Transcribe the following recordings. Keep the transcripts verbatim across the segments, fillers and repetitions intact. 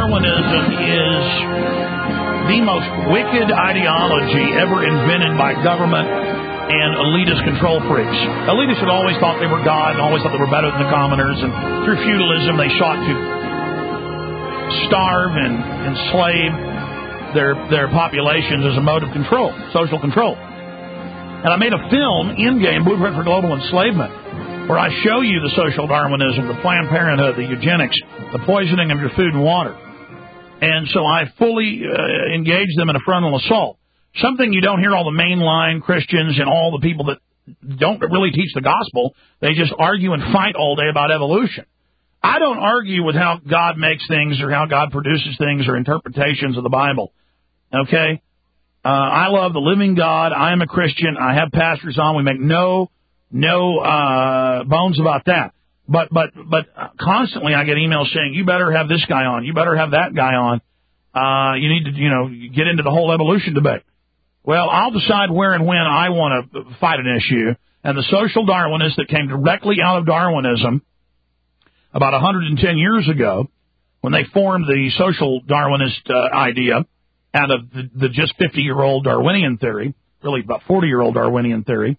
Darwinism is the most wicked ideology ever invented by government and elitist control freaks. Elitists had always thought they were God and always thought they were better than the commoners, and through feudalism they sought to starve and enslave their their populations as a mode of control, social control. And I made a film, In-Game, Blueprint for Global Enslavement, where I show you the social Darwinism, the Planned Parenthood, the eugenics, the poisoning of your food and water. And so I fully uh, engage them in a frontal assault. Something you don't hear all the mainline Christians and all the people that don't really teach the gospel. They just argue and fight all day about evolution. I don't argue with how God makes things or how God produces things or interpretations of the Bible. Okay? Uh, I love the living God. I am a Christian. I have pastors on. We make no no uh, bones about that. But but but constantly I get emails saying, you better have this guy on. You better have that guy on. Uh, you need to, you know, get into the whole evolution debate. Well, I'll decide where and when I want to fight an issue. And the social Darwinists that came directly out of Darwinism about one hundred ten years ago, when they formed the social Darwinist uh, idea out of the, the just fifty-year-old Darwinian theory, really about forty-year-old Darwinian theory,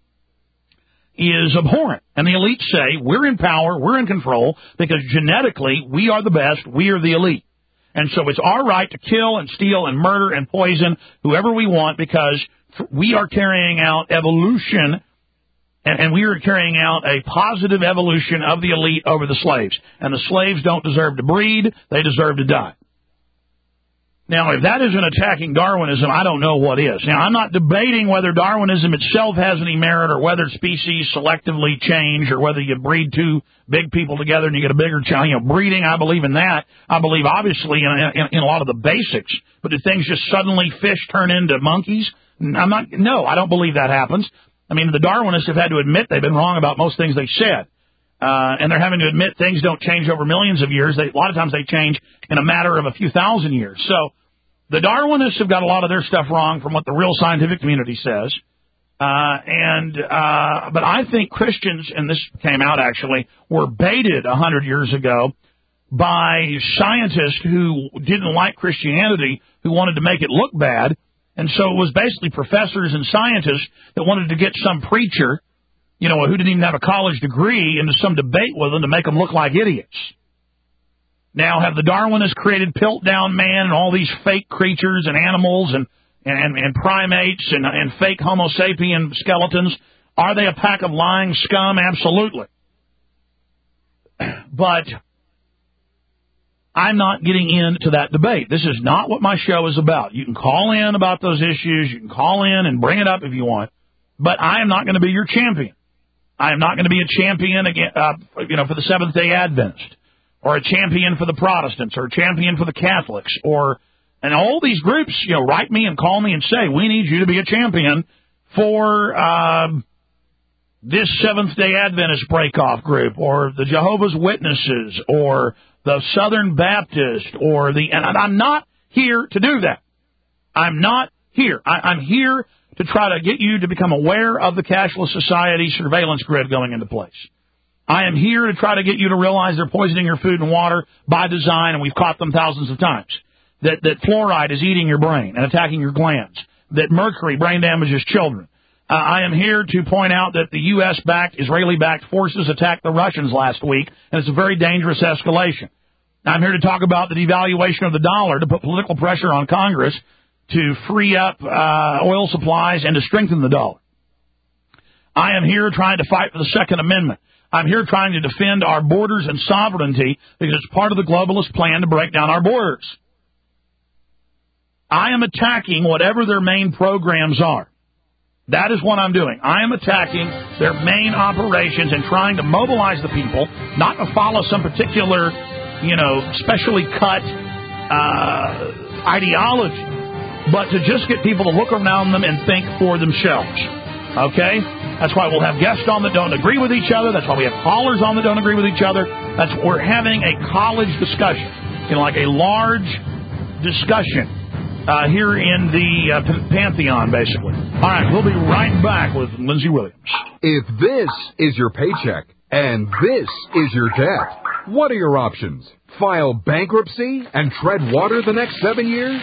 is abhorrent. And the elites say, we're in power, we're in control, because genetically we are the best, we are the elite. And so it's our right to kill and steal and murder and poison whoever we want, because we are carrying out evolution, and, and we are carrying out a positive evolution of the elite over the slaves. And the slaves don't deserve to breed, they deserve to die. Now, if that isn't attacking Darwinism, I don't know what is. Now, I'm not debating whether Darwinism itself has any merit or whether species selectively change or whether you breed two big people together and you get a bigger child. You know, breeding, I believe in that. I believe, obviously, in, in, in a lot of the basics. But do things just suddenly fish turn into monkeys? I'm not. No, I don't believe that happens. I mean, the Darwinists have had to admit they've been wrong about most things they said. Uh, and they're having to admit things don't change over millions of years. They, a lot of times they change in a matter of a few thousand years. So the Darwinists have got a lot of their stuff wrong from what the real scientific community says. Uh, and uh, but I think Christians, and this came out actually, were baited a hundred years ago by scientists who didn't like Christianity, who wanted to make it look bad. And so it was basically professors and scientists that wanted to get some preacher, you know, who didn't even have a college degree, into some debate with them to make them look like idiots. Now, have the Darwinists created Piltdown Man and all these fake creatures and animals and, and, and primates and, and fake Homo sapien skeletons? Are they a pack of lying scum? Absolutely. But I'm not getting into that debate. This is not what my show is about. You can call in about those issues. You can call in and bring it up if you want. But I am not going to be your champion. I am not going to be a champion again, uh, you know, for the Seventh-day Adventist, or a champion for the Protestants, or a champion for the Catholics, or, and all these groups, you know, write me and call me and say, we need you to be a champion for uh, this Seventh-day Adventist breakoff group, or the Jehovah's Witnesses, or the Southern Baptist, or the, and I'm not here to do that. I'm not here. I, I'm here to try to get you to become aware of the cashless society surveillance grid going into place. I am here to try to get you to realize they're poisoning your food and water by design, and we've caught them thousands of times. That, that fluoride is eating your brain and attacking your glands. That mercury brain damages children. Uh, I am here to point out that the U S-backed, Israeli-backed forces attacked the Russians last week, and it's a very dangerous escalation. I'm here to talk about the devaluation of the dollar to put political pressure on Congress to free up uh, oil supplies and to strengthen the dollar. I am here trying to fight for the Second Amendment. I'm here trying to defend our borders and sovereignty because it's part of the globalist plan to break down our borders. I am attacking whatever their main programs are. That is what I'm doing. I am attacking their main operations and trying to mobilize the people, not to follow some particular, you know, specially cut uh, ideology, but to just get people to look around them and think for themselves. Okay? That's why we'll have guests on that don't agree with each other. That's why we have callers on that don't agree with each other. That's we're having a college discussion, you know, like a large discussion uh, here in the uh, Pantheon, basically. All right, we'll be right back with Lindsey Williams. If this is your paycheck and this is your debt, what are your options? File bankruptcy and tread water the next seven years?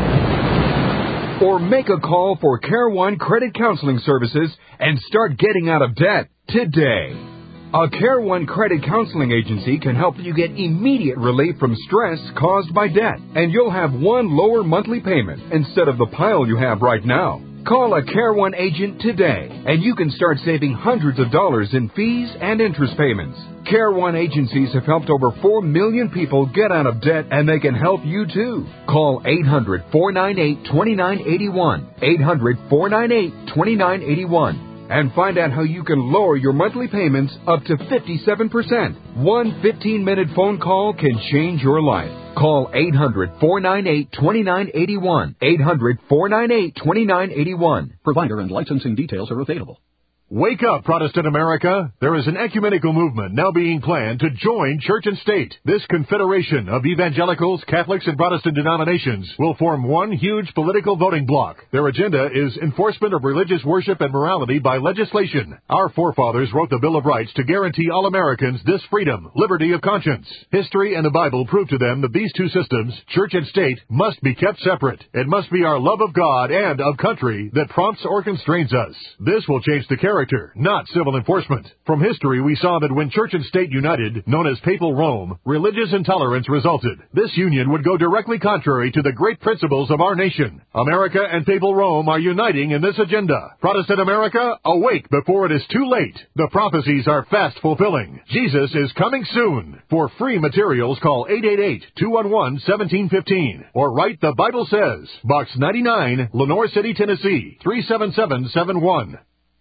Or make a call for Care One Credit Counseling Services and start getting out of debt today. A Care One Credit Counseling Agency can help you get immediate relief from stress caused by debt, and you'll have one lower monthly payment instead of the pile you have right now. Call a Care One agent today, and you can start saving hundreds of dollars in fees and interest payments. Care One agencies have helped over four million people get out of debt, and they can help you too. Call eight hundred, four nine eight, two nine eight one, eight hundred, four nine eight, two nine eight one, and find out how you can lower your monthly payments up to fifty-seven percent. One fifteen-minute phone call can change your life. Call eight hundred, four nine eight, two nine eight one, eight hundred, four nine eight, two nine eight one. Provider and licensing details are available. Wake up, Protestant America. There is an ecumenical movement now being planned to join church and state. This confederation of evangelicals, Catholics, and Protestant denominations will form one huge political voting bloc. Their agenda is enforcement of religious worship and morality by legislation. Our forefathers wrote the Bill of Rights to guarantee all Americans this freedom, liberty of conscience. History and the Bible prove to them that these two systems, church and state, must be kept separate. It must be our love of God and of country that prompts or constrains us. This will change the character. Character, not civil enforcement. From history, we saw that when church and state united, known as Papal Rome, religious intolerance resulted. This union would go directly contrary to the great principles of our nation. America and Papal Rome are uniting in this agenda. Protestant America, awake before it is too late. The prophecies are fast fulfilling. Jesus is coming soon. For free materials, call eight eight eight, two one one, one seven one five or write The Bible Says, Box ninety-nine, Lenore City, Tennessee, three seven seven seven one.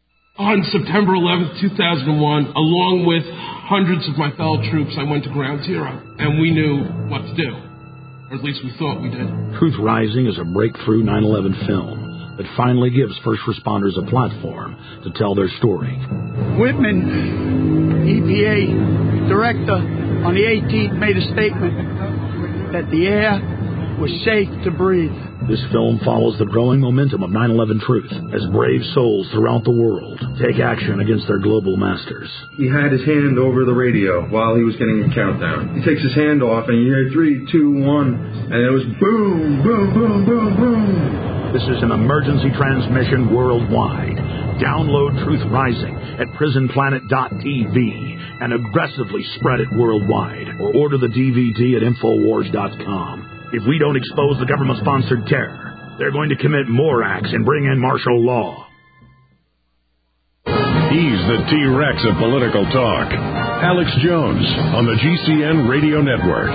On September eleventh, two thousand one, along with hundreds of my fellow troops, I went to Ground Zero, and we knew what to do. Or at least we thought we did. Truth Rising is a breakthrough nine eleven film that finally gives first responders a platform to tell their story. Whitman, E P A director, on the eighteenth made a statement that the air was safe to breathe. This film follows the growing momentum of nine eleven truth as brave souls throughout the world take action against their global masters. He had his hand over the radio while he was getting a countdown. He takes his hand off and you hear three, two, one, and it was boom, boom, boom, boom, boom. This is an emergency transmission worldwide. Download Truth Rising at prison planet dot t v and aggressively spread it worldwide, or order the D V D at infowars dot com. If we don't expose the government-sponsored terror, they're going to commit more acts and bring in martial law. He's the T-Rex of political talk. Alex Jones on the G C N Radio Network.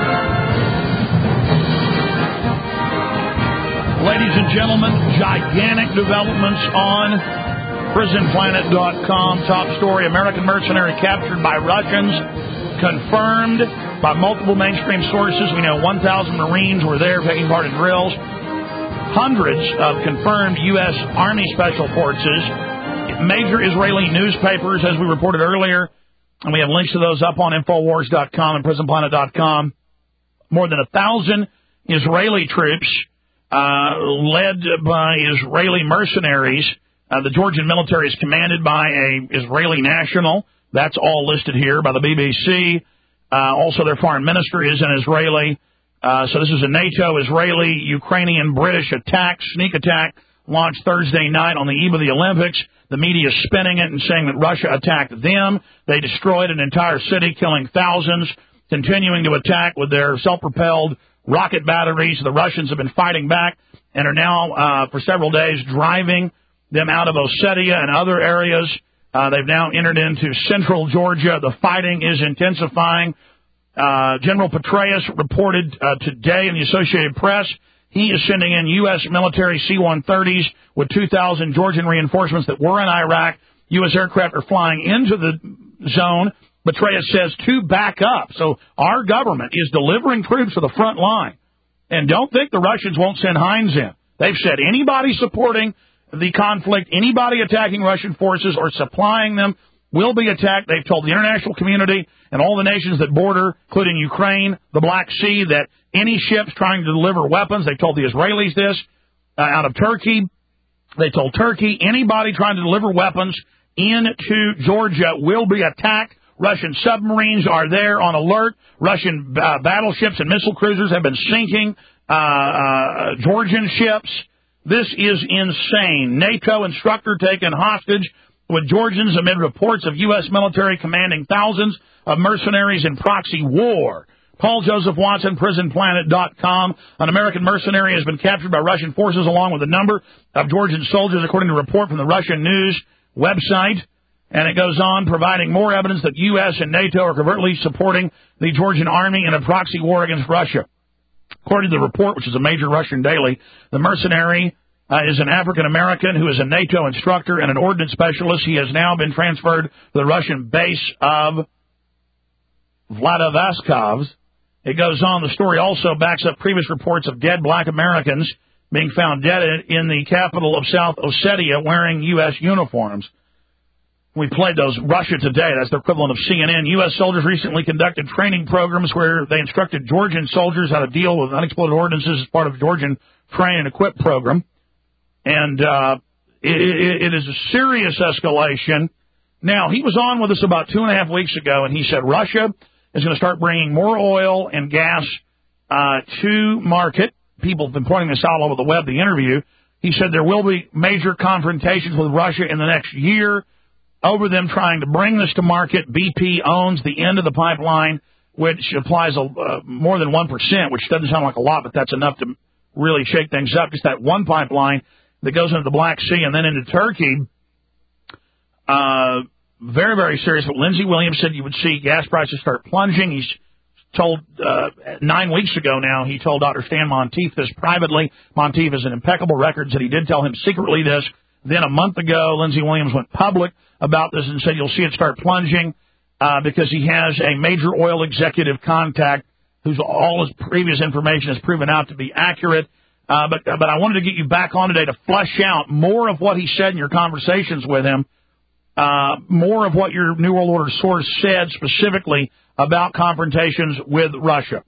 Ladies and gentlemen, gigantic developments on prison planet dot com. Top story, American mercenary captured by Russians. Confirmed by multiple mainstream sources. We know one thousand Marines were there taking part in drills. Hundreds of confirmed U S Army Special Forces. Major Israeli newspapers, as we reported earlier, and we have links to those up on infowars dot com and prison planet dot com. More than a thousand Israeli troops, uh, led by Israeli mercenaries. Uh, the Georgian military is commanded by a Israeli national. That's all listed here by the B B C. Uh, also, their foreign minister is an Israeli. Uh, so this is a NATO, Israeli, Ukrainian, British attack, sneak attack, launched Thursday night on the eve of the Olympics. The media is spinning it and saying that Russia attacked them. They destroyed an entire city, killing thousands, continuing to attack with their self-propelled rocket batteries. The Russians have been fighting back and are now, uh, for several days, driving them out of Ossetia and other areas. Uh, they've now entered into central Georgia. The fighting is intensifying. Uh, General Petraeus reported uh, today in the Associated Press he is sending in U S military C one thirties with two thousand Georgian reinforcements that were in Iraq. U S aircraft are flying into the zone. Petraeus says to back up. So our government is delivering troops to the front line. And don't think the Russians won't send Heinz in. They've said anybody supporting the conflict, anybody attacking Russian forces or supplying them will be attacked. They've told the international community and all the nations that border, including Ukraine, the Black Sea, that any ships trying to deliver weapons, they told the Israelis this, uh, out of Turkey. They told Turkey anybody trying to deliver weapons into Georgia will be attacked. Russian submarines are there on alert. Russian uh, battleships and missile cruisers have been sinking uh, uh, Georgian ships. This is insane. NATO instructor taken hostage with Georgians amid reports of U S military commanding thousands of mercenaries in proxy war. Paul Joseph Watson, prison planet dot com. An American mercenary has been captured by Russian forces along with a number of Georgian soldiers, according to a report from the Russian news website. And it goes on, providing more evidence that U S and NATO are covertly supporting the Georgian army in a proxy war against Russia. According to the report, which is a major Russian daily, the mercenary uh, is an African-American who is a NATO instructor and an ordnance specialist. He has now been transferred to the Russian base of Vladivostok. It goes on, the story also backs up previous reports of dead black Americans being found dead in the capital of South Ossetia wearing U S uniforms. We played those. Russia Today, that's the equivalent of C N N. U S soldiers recently conducted training programs where they instructed Georgian soldiers how to deal with unexploded ordnances as part of the Georgian Train and Equip program. And uh, it, it, it is a serious escalation. Now, he was on with us about two and a half weeks ago, and he said Russia is going to start bringing more oil and gas uh, to market. People have been pointing this out all over the web, the interview. He said there will be major confrontations with Russia in the next year over them trying to bring this to market. B P owns the end of the pipeline, which applies a, uh, more than one percent, which doesn't sound like a lot, but that's enough to really shake things up. Just that one pipeline that goes into the Black Sea and then into Turkey. Uh, very, very serious. But Lindsey Williams said you would see gas prices start plunging. He's told uh, nine weeks ago now, he told Doctor Stan Monteith this privately. Monteith has an impeccable record, said he did tell him secretly this. Then a month ago, Lindsey Williams went public about this and said you'll see it start plunging uh, because he has a major oil executive contact whose all his previous information has proven out to be accurate. Uh, but but I wanted to get you back on today to flesh out more of what he said in your conversations with him, uh, more of what your New World Order source said specifically about confrontations with Russia.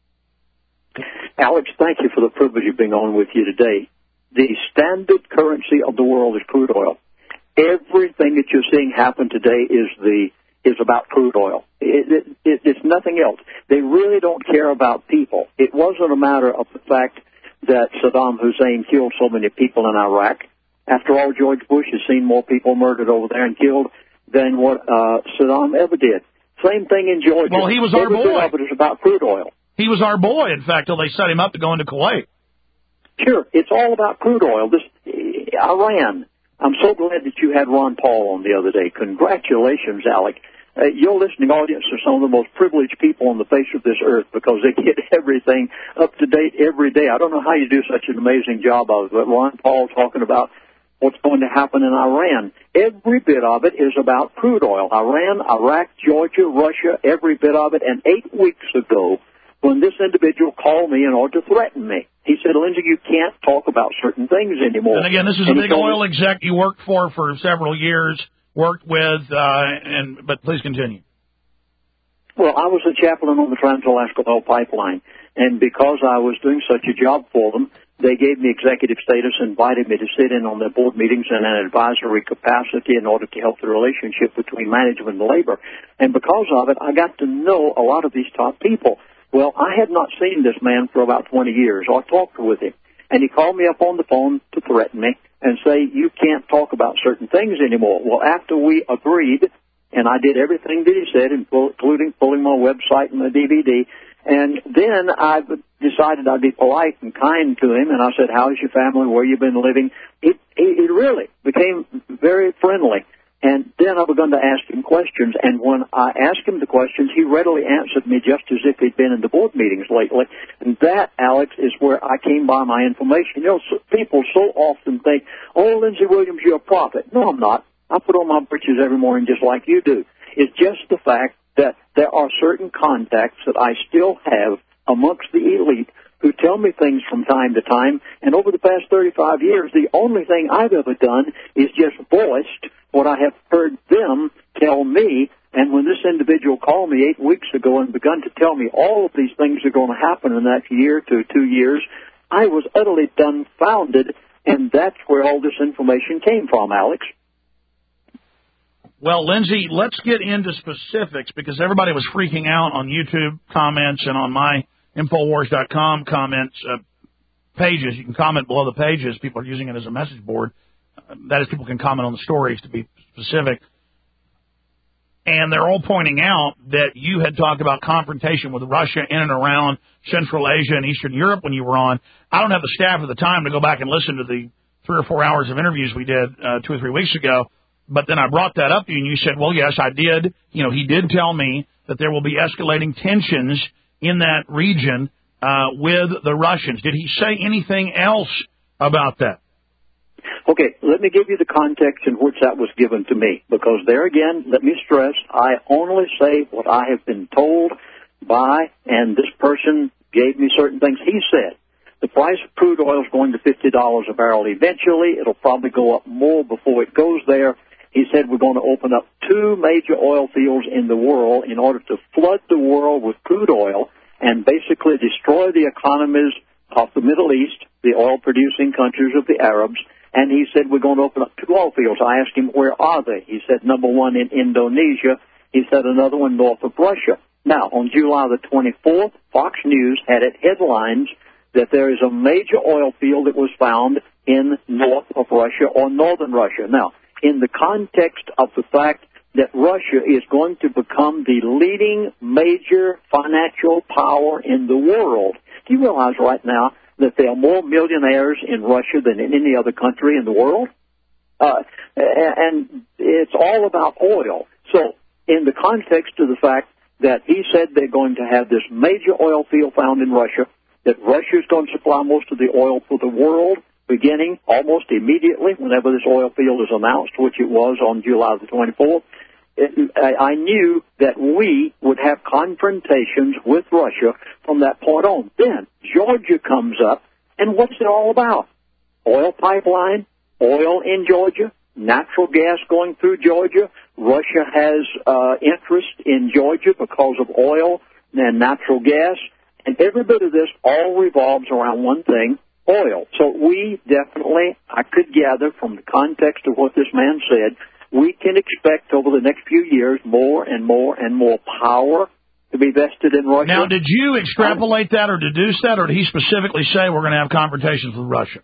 Alex, thank you for the privilege of being on with you today. The standard currency of the world is crude oil. Everything that you're seeing happen today is the is about crude oil. It, it, it, it's nothing else. They really don't care about people. It wasn't a matter of the fact that Saddam Hussein killed so many people in Iraq. After all, George Bush has seen more people murdered over there and killed than what uh, Saddam ever did. Same thing in Georgia. Well, he was our Every boy. bit of it is about crude oil. He was our boy, in fact, till they set him up to go into Kuwait. Sure, it's all about crude oil. This uh, Iran. I'm so glad that you had Ron Paul on the other day. Congratulations, Alec. Uh, your listening audience are some of the most privileged people on the face of this earth because they get everything up to date every day. I don't know how you do such an amazing job of it, but Ron Paul talking about what's going to happen in Iran. Every bit of it is about crude oil. Iran, Iraq, Georgia, Russia, every bit of it. And eight weeks ago, when this individual called me in order to threaten me, he said, Lindsey, you can't talk about certain things anymore. And again, this is and a big oil me, exec you worked for for several years, worked with, uh, and but please continue. Well, I was a chaplain on the Trans-Alaska Oil Pipeline, and because I was doing such a job for them, they gave me executive status, invited me to sit in on their board meetings in an advisory capacity in order to help the relationship between management and labor. And because of it, I got to know a lot of these top people. Well, I had not seen this man for about twenty years or talked with him. And he called me up on the phone to threaten me and say, you can't talk about certain things anymore. Well, after we agreed, and I did everything that he said, including pulling my website and my D V D, and then I decided I'd be polite and kind to him, and I said, how's your family, where you been living? It, it, it really became very friendly. And then I began to ask him questions, and when I asked him the questions, he readily answered me just as if he'd been in the board meetings lately. And that, Alex, is where I came by my information. You know, so people so often think, oh, Lindsey Williams, you're a prophet. No, I'm not. I put on my britches every morning just like you do. It's just the fact that there are certain contacts that I still have amongst the elite who tell me things from time to time, and over the past thirty-five years, the only thing I've ever done is just voiced what I have heard them tell me. And when this individual called me eight weeks ago and begun to tell me all of these things are going to happen in the next year to two years, I was utterly dumbfounded, and that's where all this information came from, Alex. Well, Lindsay, let's get into specifics because everybody was freaking out on YouTube comments and on my Infowars dot com comments uh, pages. You can comment below the pages. People are using it as a message board. Uh, that is, people can comment on the stories to be specific. And they're all pointing out that you had talked about confrontation with Russia in and around Central Asia and Eastern Europe when you were on. I don't have the staff at the time to go back and listen to the three or four hours of interviews we did uh, two or three weeks ago. But then I brought that up to you, and you said, well, yes, I did. You know, he did tell me that there will be escalating tensions in that region uh, with the Russians. Did he say anything else about that? Okay, let me give you the context in which that was given to me, because there again, let me stress, I only say what I have been told by, and this person gave me certain things he said. The price of crude oil is going to fifty dollars a barrel eventually. It'll probably go up more before it goes there. He said we're going to open up two major oil fields in the world in order to flood the world with crude oil and basically destroy the economies of the Middle East, the oil-producing countries of the Arabs. And he said we're going to open up two oil fields. I asked him, where are they? He said number one in Indonesia. He said another one north of Russia. Now, on July the twenty-fourth, Fox News had it headlines that there is a major oil field that was found in north of Russia or northern Russia. Now, in the context of the fact that Russia is going to become the leading major financial power in the world, do you realize right now that there are more millionaires in Russia than in any other country in the world? Uh, and it's all about oil. So in the context of the fact that he said they're going to have this major oil field found in Russia, that Russia is going to supply most of the oil for the world, beginning almost immediately whenever this oil field is announced, which it was on July the twenty-fourth, it, I, I knew that we would have confrontations with Russia from that point on. Then Georgia comes up, and what's it all about? Oil pipeline, oil in Georgia, natural gas going through Georgia. Russia has uh, interest in Georgia because of oil and natural gas. And every bit of this all revolves around one thing, oil. So we definitely, I could gather from the context of what this man said, we can expect over the next few years more and more and more power to be vested in Russia. Now, did you extrapolate that or deduce that, or did he specifically say we're going to have confrontations with Russia?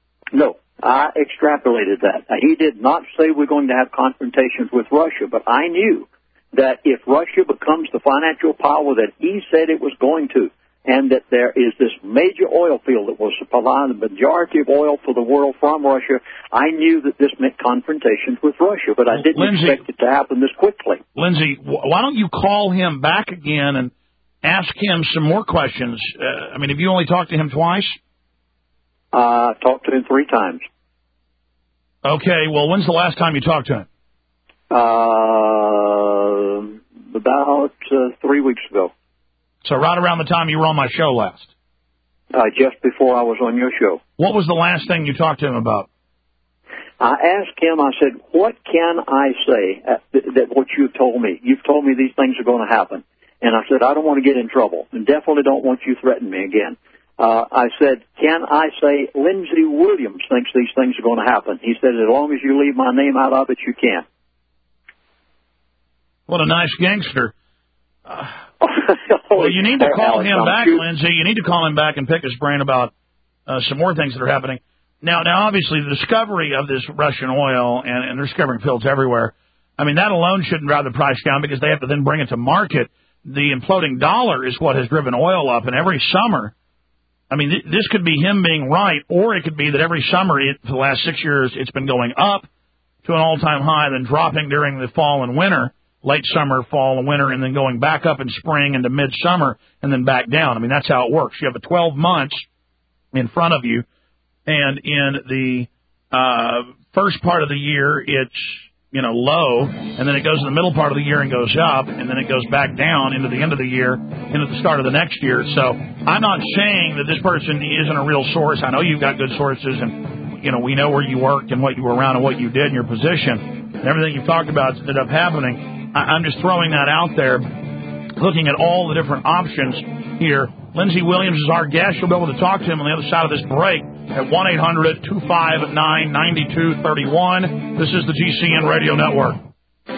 No, I extrapolated that. He did not say we're going to have confrontations with Russia, but I knew that if Russia becomes the financial power that he said it was going to, and that there is this major oil field that will supply the majority of oil for the world from Russia, I knew that this meant confrontations with Russia, but I didn't Lindsay, expect it to happen this quickly. Lindsay, why don't you call him back again and ask him some more questions? Uh, I mean, have you only talked to him twice? I uh, talked to him three times. Okay, well, when's the last time you talked to him? Uh, about uh, three weeks ago. So right around the time you were on my show last? Uh, just before I was on your show. What was the last thing you talked to him about? I asked him, I said, what can I say uh, that, that what you've told me? You've told me these things are going to happen. And I said, I don't want to get in trouble, and definitely don't want you to threaten me again. Uh, I said, can I say Lindsey Williams thinks these things are going to happen? He said, as long as you leave my name out of it, you can. What a nice gangster. Uh, well, you need to call him back, Lindsay. You need to call him back and pick his brain about uh, some more things that are happening. Now, now, obviously, the discovery of this Russian oil, and, and they're discovering fields everywhere, I mean, that alone shouldn't drive the price down because they have to then bring it to market. The imploding dollar is what has driven oil up, and every summer, I mean, th- this could be him being right, or it could be that every summer it, for the last six years it's been going up to an all-time high, then dropping during the fall and winter, late summer, fall, and winter, and then going back up in spring into midsummer, and then back down. I mean, that's how it works. You have a twelve months in front of you, and in the uh, first part of the year, it's, you know, low, and then it goes in the middle part of the year and goes up, and then it goes back down into the end of the year, into the start of the next year. So I'm not saying that this person isn't a real source. I know you've got good sources, and, you know, we know where you worked and what you were around and what you did and your position. And everything you've talked about ended up happening. I'm just throwing that out there, looking at all the different options here. Lindsey Williams is our guest. You'll be able to talk to him on the other side of this break at one eight hundred two five nine nine two three one. This is the G C N Radio Network.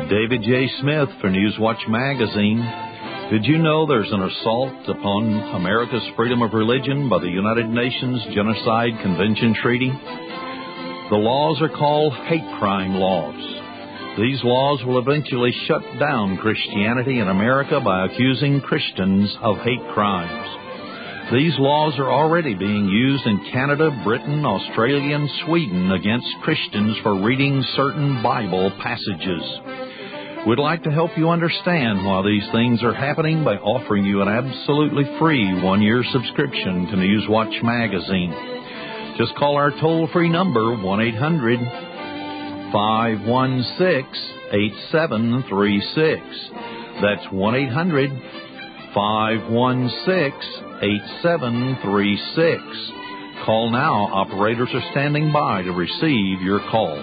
David J. Smith for Newswatch Magazine. Did you know there's an assault upon America's freedom of religion by the United Nations Genocide Convention Treaty? The laws are called hate crime laws. These laws will eventually shut down Christianity in America by accusing Christians of hate crimes. These laws are already being used in Canada, Britain, Australia, and Sweden against Christians for reading certain Bible passages. We'd like to help you understand why these things are happening by offering you an absolutely free one-year subscription to Newswatch Magazine. Just call our toll-free number, one eight hundred, five one six, eight seven three six. That's one eight hundred, five one six, eight seven three six. Call now. Operators are standing by to receive your call.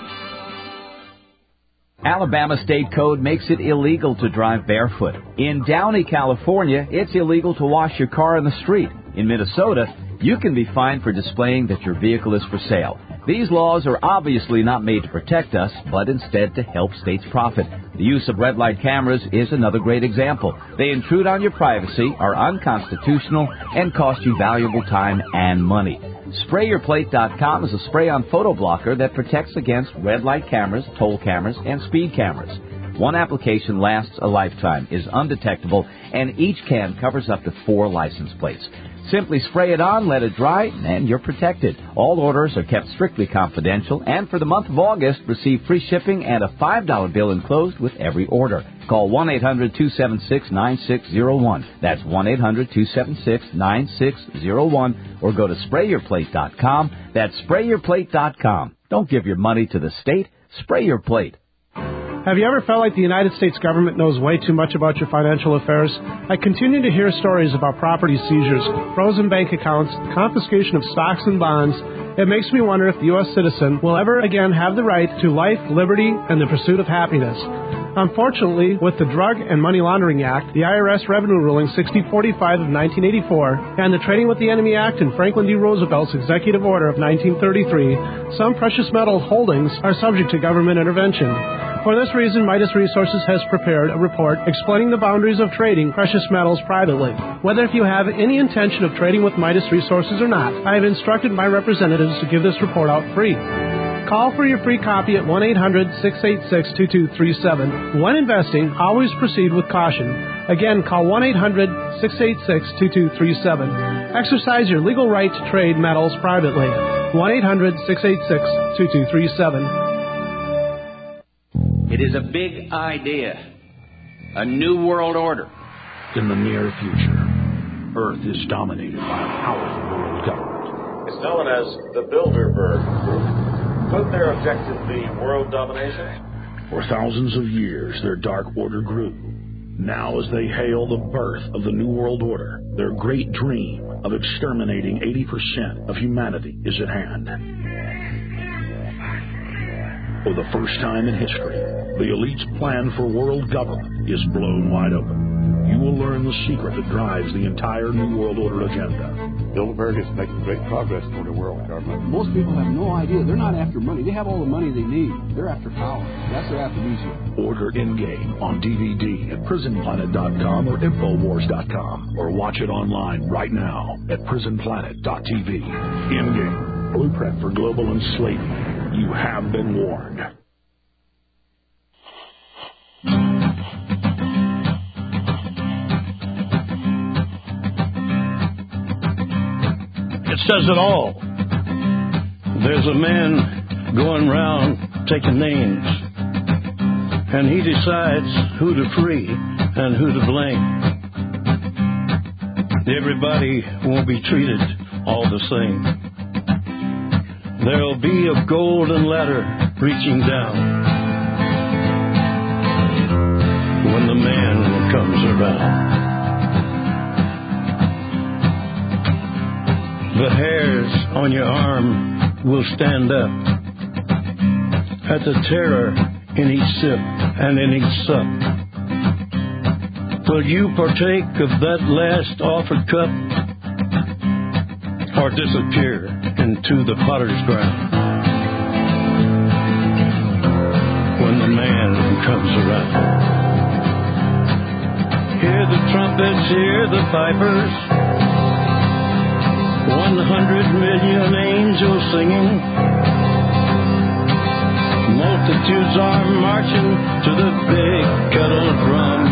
Alabama State Code makes it illegal to drive barefoot. In Downey, California, it's illegal to wash your car in the street. In Minnesota, you can be fined for displaying that your vehicle is for sale. These laws are obviously not made to protect us, but instead to help states profit. The use of red light cameras is another great example. They intrude on your privacy, are unconstitutional, and cost you valuable time and money. Spray Your Plate dot com is a spray-on photo blocker that protects against red light cameras, toll cameras, and speed cameras. One application lasts a lifetime, is undetectable, and each can covers up to four license plates. Simply spray it on, let it dry, and you're protected. All orders are kept strictly confidential, and for the month of August, receive free shipping and a five dollar bill enclosed with every order. Call one eight hundred, two seven six, nine six zero one. That's one eight hundred, two seven six, nine six zero one. Or go to Spray Your Plate dot com. That's Spray Your Plate dot com. Don't give your money to the state. Spray your plate. Have you ever felt like the United States government knows way too much about your financial affairs? I continue to hear stories about property seizures, frozen bank accounts, confiscation of stocks and bonds. It makes me wonder if the U S citizen will ever again have the right to life, liberty, and the pursuit of happiness. Unfortunately, with the Drug and Money Laundering Act, the I R S Revenue Ruling sixty forty-five of nineteen eighty-four, and the Trading with the Enemy Act and Franklin D. Roosevelt's Executive Order of nineteen thirty-three, some precious metal holdings are subject to government intervention. For this reason, Midas Resources has prepared a report explaining the boundaries of trading precious metals privately. Whether if you have any intention of trading with Midas Resources or not, I have instructed my representatives to give this report out free. Call for your free copy at one eight hundred, six eight six, two two three seven. When investing, always proceed with caution. Again, call one eight hundred, six eight six, two two three seven. Exercise your legal right to trade metals privately. one eight hundred, six eight six, two two three seven. It is a big idea. A new world order. In the near future, Earth is dominated by a powerful world government. It's known as the Bilderberg Group. Could their objective be world domination? For thousands of years, their dark order grew. Now, as they hail the birth of the New World Order, their great dream of exterminating eighty percent of humanity is at hand. For the first time in history, the elite's plan for world government is blown wide open. You will learn the secret that drives the entire New World Order agenda. Bilderberg is making great progress toward a world government. Most people have no idea. They're not after money. They have all the money they need. They're after power. That's their aphrodisiac. Order In-Game on D V D at prison planet dot com or infowars dot com, or watch it online right now at prison planet dot t v. In-Game, blueprint for global enslavement. You have been warned. It says it all. There's a man going round taking names, and he decides who to free and who to blame. Everybody won't be treated all the same. There'll be a golden ladder reaching down when the man comes around. The hairs on your arm will stand up at the terror in each sip and in each sup. Will you partake of that last offered cup, or disappear into the potter's ground when the man comes around. Hear the trumpets, hear the pipers, one hundred million angels singing. Multitudes are marching to the big kettle drum.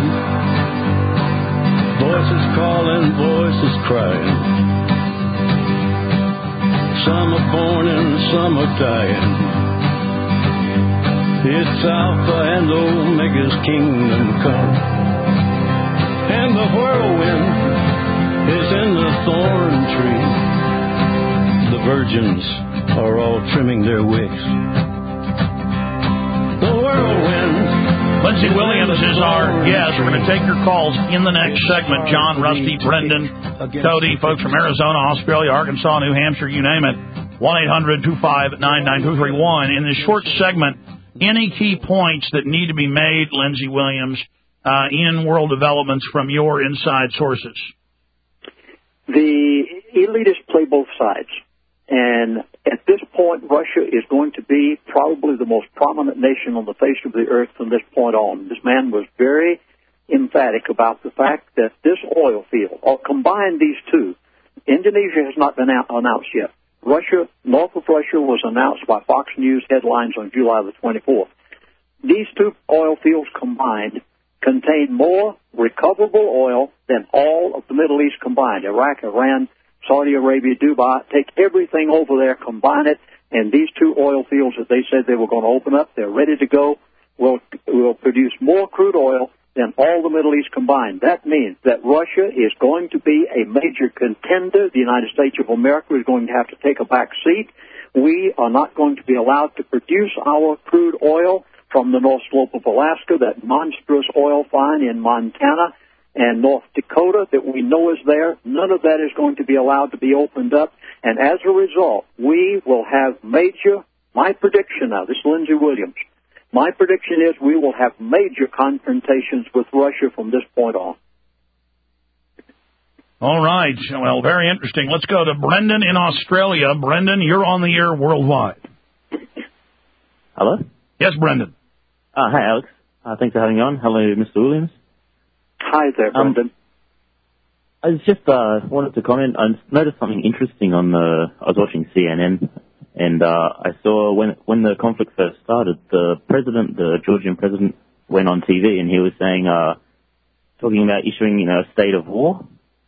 Voices calling, voices crying. Some are born and some are dying. It's Alpha and Omega's kingdom come. And the whirlwind is in the thorn tree. The virgins are all trimming their wicks. The whirlwind. Lindsey Williams is our guest. We're going to take your calls in the next segment. John, Rusty, Brendan, Cody, folks from Arizona, Australia, Arkansas, New Hampshire, you name it. one eight hundred two five nine nine two three one. In this short segment, any key points that need to be made, Lindsey Williams, uh, in world developments from your inside sources? The elitists play both sides. And at this point, Russia is going to be probably the most prominent nation on the face of the earth from this point on. This man was very emphatic about the fact that this oil field, or combine these two, Indonesia has not been out, announced yet. Russia, north of Russia, was announced by Fox News headlines on July the twenty-fourth. These two oil fields combined contain more recoverable oil than all of the Middle East combined. Iraq, Iran, Saudi Arabia, Dubai, take everything over there, combine it, and these two oil fields that they said they were going to open up, they're ready to go, will will produce more crude oil than all the Middle East combined. That means that Russia is going to be a major contender. The United States of America is going to have to take a back seat. We are not going to be allowed to produce our crude oil from the North Slope of Alaska, that monstrous oil find in Montana and North Dakota that we know is there. None of that is going to be allowed to be opened up. And as a result, we will have major, my prediction now, this is Lindsey Williams, my prediction is we will have major confrontations with Russia from this point on. All right. Well, very interesting. Let's go to Brendan in Australia. Brendan, you're on the air worldwide. Hello? Yes, Brendan. Uh, hi, Alex. Uh, thanks for having me on. Hello, Mister Williams. Hi there, Brendan. Um, I was just uh, wanted to comment. I noticed something interesting on the. I was watching C N N, and uh, I saw when when the conflict first started, the president, the Georgian president, went on T V and he was saying, uh, talking about issuing, you know, a state of war,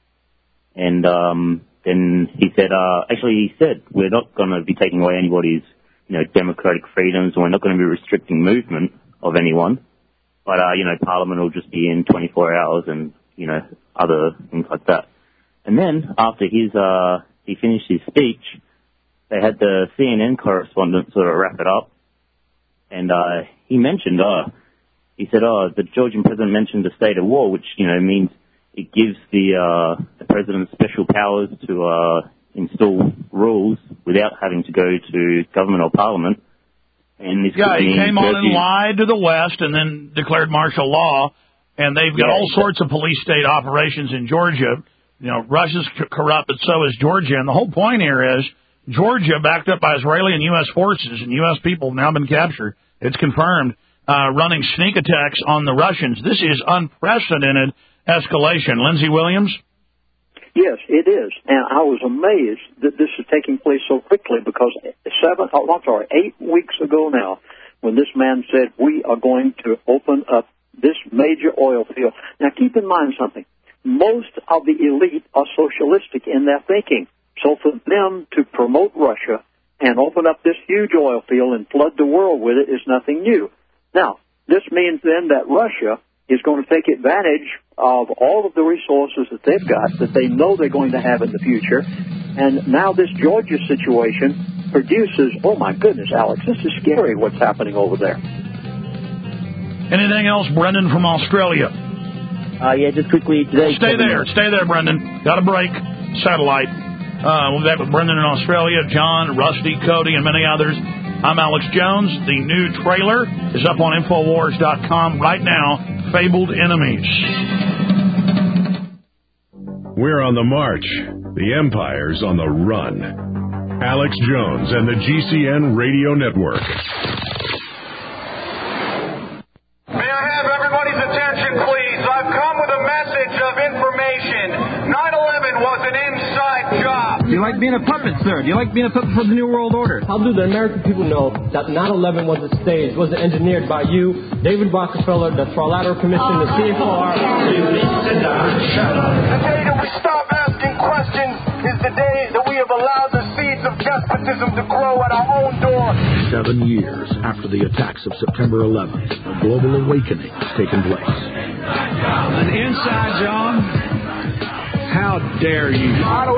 and um, then he said, uh, actually, he said we're not going to be taking away anybody's, you know, democratic freedoms, and we're not going to be restricting movement of anyone. But, uh, you know, Parliament will just be in twenty-four hours and, you know, other things like that. And then, after his, uh, he finished his speech, they had the C N N correspondent sort of wrap it up. And, uh, he mentioned, uh, he said, oh, the Georgian president mentioned a state of war, which, you know, means it gives the, uh, the president special powers to, uh, install rules without having to go to government or parliament. And this yeah, he came on and lied to the West and then declared martial law, and they've got yeah, all sorts of police state operations in Georgia. You know, Russia's c- corrupt, but so is Georgia. And the whole point here is Georgia, backed up by Israeli and U S forces, and U S people have now been captured, it's confirmed, uh, running sneak attacks on the Russians. This is unprecedented escalation. Lindsey Williams? Yes, it is, and I was amazed that this is taking place so quickly because seven, oh, I'm sorry, eight weeks ago now, when this man said we are going to open up this major oil field. Now, keep in mind something. Most of the elite are socialistic in their thinking, so for them to promote Russia and open up this huge oil field and flood the world with it is nothing new. Now, this means then that Russia is going to take advantage of all of the resources that they've got, that they know they're going to have in the future. And now this Georgia situation produces, oh my goodness, Alex, this is scary what's happening over there. Anything else, Brendan from Australia? Uh, yeah, just quickly today. Stay there, stay there, Brendan. Got a break. Satellite. Uh, we'll be back with Brendan in Australia, John, Rusty, Cody, and many others. I'm Alex Jones. The new trailer is up on Infowars dot com right now, Fabled Enemies. We're on the march. The Empire's on the run. Alex Jones and the G C N Radio Network. Attention, please. I've come with a message of information. nine eleven was an inside job. Do you like being a puppet, sir? Do you like being a puppet for the New World Order? How do the American people know that nine eleven was a stage, was engineered by you, David Rockefeller, the Trilateral Commission, the C F R? Sit down. Shut up. The day that we stop asking questions is the day that we have allowed the seeds of despotism to grow at our own door. Seven years after the attacks of September eleventh, a global awakening has taken place. An inside job? How dare you?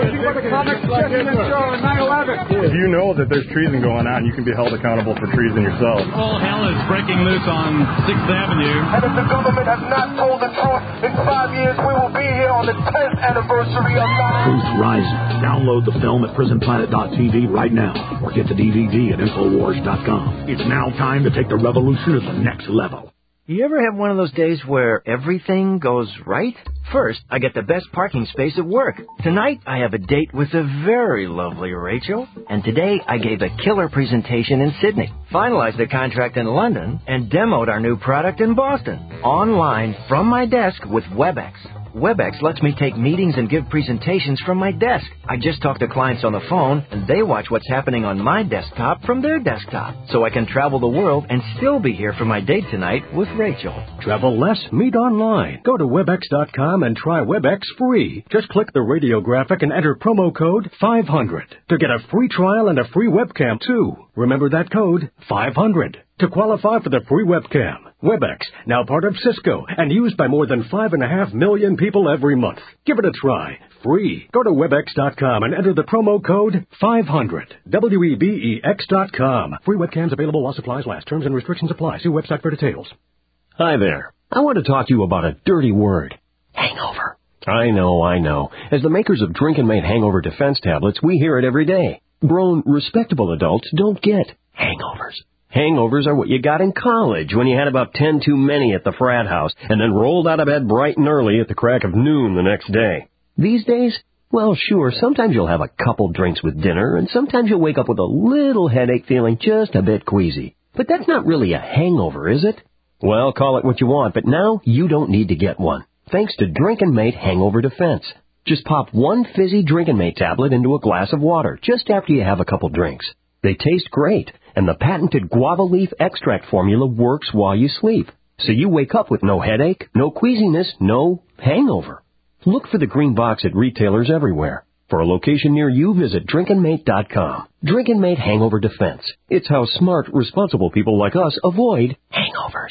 If you know that there's treason going on, you can be held accountable for treason yourself. All hell is breaking loose on sixth Avenue. And if the government has not told the truth, in five years we will be here on the tenth anniversary of nine eleven. Truth Rising. Download the film at prison planet dot t v right now, or get the D V D at infowars dot com. It's now time to take the revolution to the next level. You ever have one of those days where everything goes right? First, I get the best parking space at work. Tonight, I have a date with the very lovely Rachel. And today, I gave a killer presentation in Sydney, finalized the contract in London, and demoed our new product in Boston. Online, from my desk with WebEx. WebEx lets me take meetings and give presentations from my desk. I just talk to clients on the phone, and they watch what's happening on my desktop from their desktop. So I can travel the world and still be here for my date tonight with Rachel. Travel less, meet online. Go to webex dot com and try WebEx free. Just click the radio graphic and enter promo code five hundred to get a free trial and a free webcam, too. Remember that code, five hundred, to qualify for the free webcam. WebEx, now part of Cisco and used by more than five and a half million people every month. Give it a try. Free. Go to webex dot com and enter the promo code five hundred. W E B E X dot com. Free webcams available while supplies last. Terms and restrictions apply. See website for details. Hi there. I want to talk to you about a dirty word. Hangover. I know, I know. As the makers of Drink and Mate Hangover Defense tablets, we hear it every day. Grown, respectable adults don't get hangovers. Hangovers are what you got in college when you had about ten too many at the frat house and then rolled out of bed bright and early at the crack of noon the next day. These days, well, sure, sometimes you'll have a couple drinks with dinner and sometimes you'll wake up with a little headache feeling just a bit queasy. But that's not really a hangover, is it? Well, call it what you want, but now you don't need to get one. Thanks to Drink and Mate Hangover Defense. Just pop one fizzy Drink and Mate tablet into a glass of water just after you have a couple drinks. They taste great, and the patented guava leaf extract formula works while you sleep. So you wake up with no headache, no queasiness, no hangover. Look for the green box at retailers everywhere. For a location near you, visit drink and mate dot com. Drink and Mate Hangover Defense. It's how smart, responsible people like us avoid hangovers.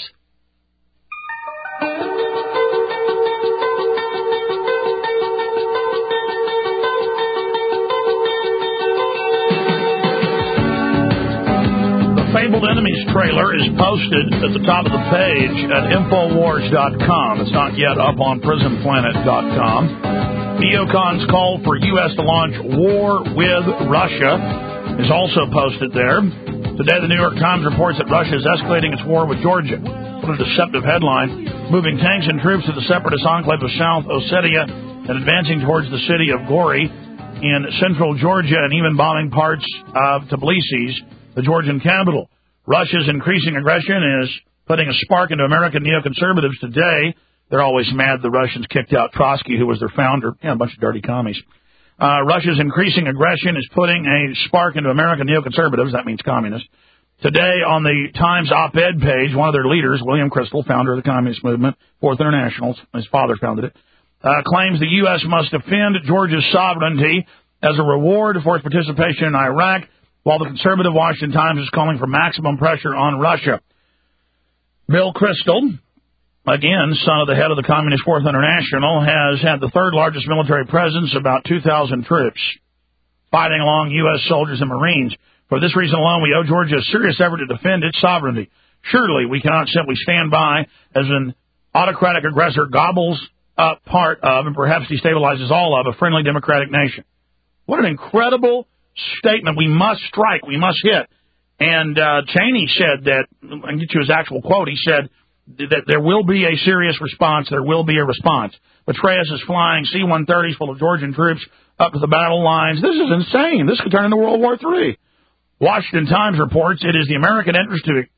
Fabled Enemies trailer is posted at the top of the page at infowars dot com. It's not yet up on prison planet dot com. Neocons call for U S to launch war with Russia is also posted there. Today, the New York Times reports that Russia is escalating its war with Georgia. What a deceptive headline. Moving tanks and troops to the separatist enclave of South Ossetia and advancing towards the city of Gori in central Georgia and even bombing parts of Tbilisi, the Georgian capital. Russia's increasing aggression is putting a spark into American neoconservatives today. They're always mad the Russians kicked out Trotsky, who was their founder. Yeah, a bunch of dirty commies. Uh, Russia's increasing aggression is putting a spark into American neoconservatives. That means communists. Today, on the Times op-ed page, one of their leaders, William Kristol, founder of the Communist Movement, Fourth International, his father founded it, uh, claims the U S must defend Georgia's sovereignty as a reward for its participation in Iraq, while the conservative Washington Times is calling for maximum pressure on Russia. Bill Kristol, again, son of the head of the Communist Fourth International, has had the third largest military presence, about two thousand troops, fighting along U S soldiers and Marines. For this reason alone, we owe Georgia a serious effort to defend its sovereignty. Surely we cannot simply stand by as an autocratic aggressor gobbles up part of and perhaps destabilizes all of a friendly democratic nation. What an incredible statement. We must strike. We must hit. And uh, Cheney said that, I can get you his actual quote, he said that there will be a serious response. There will be a response. Petraeus is flying C one thirties full of Georgian troops up to the battle lines. This is insane. This could turn into World War Three. Washington Times reports it is the American interest to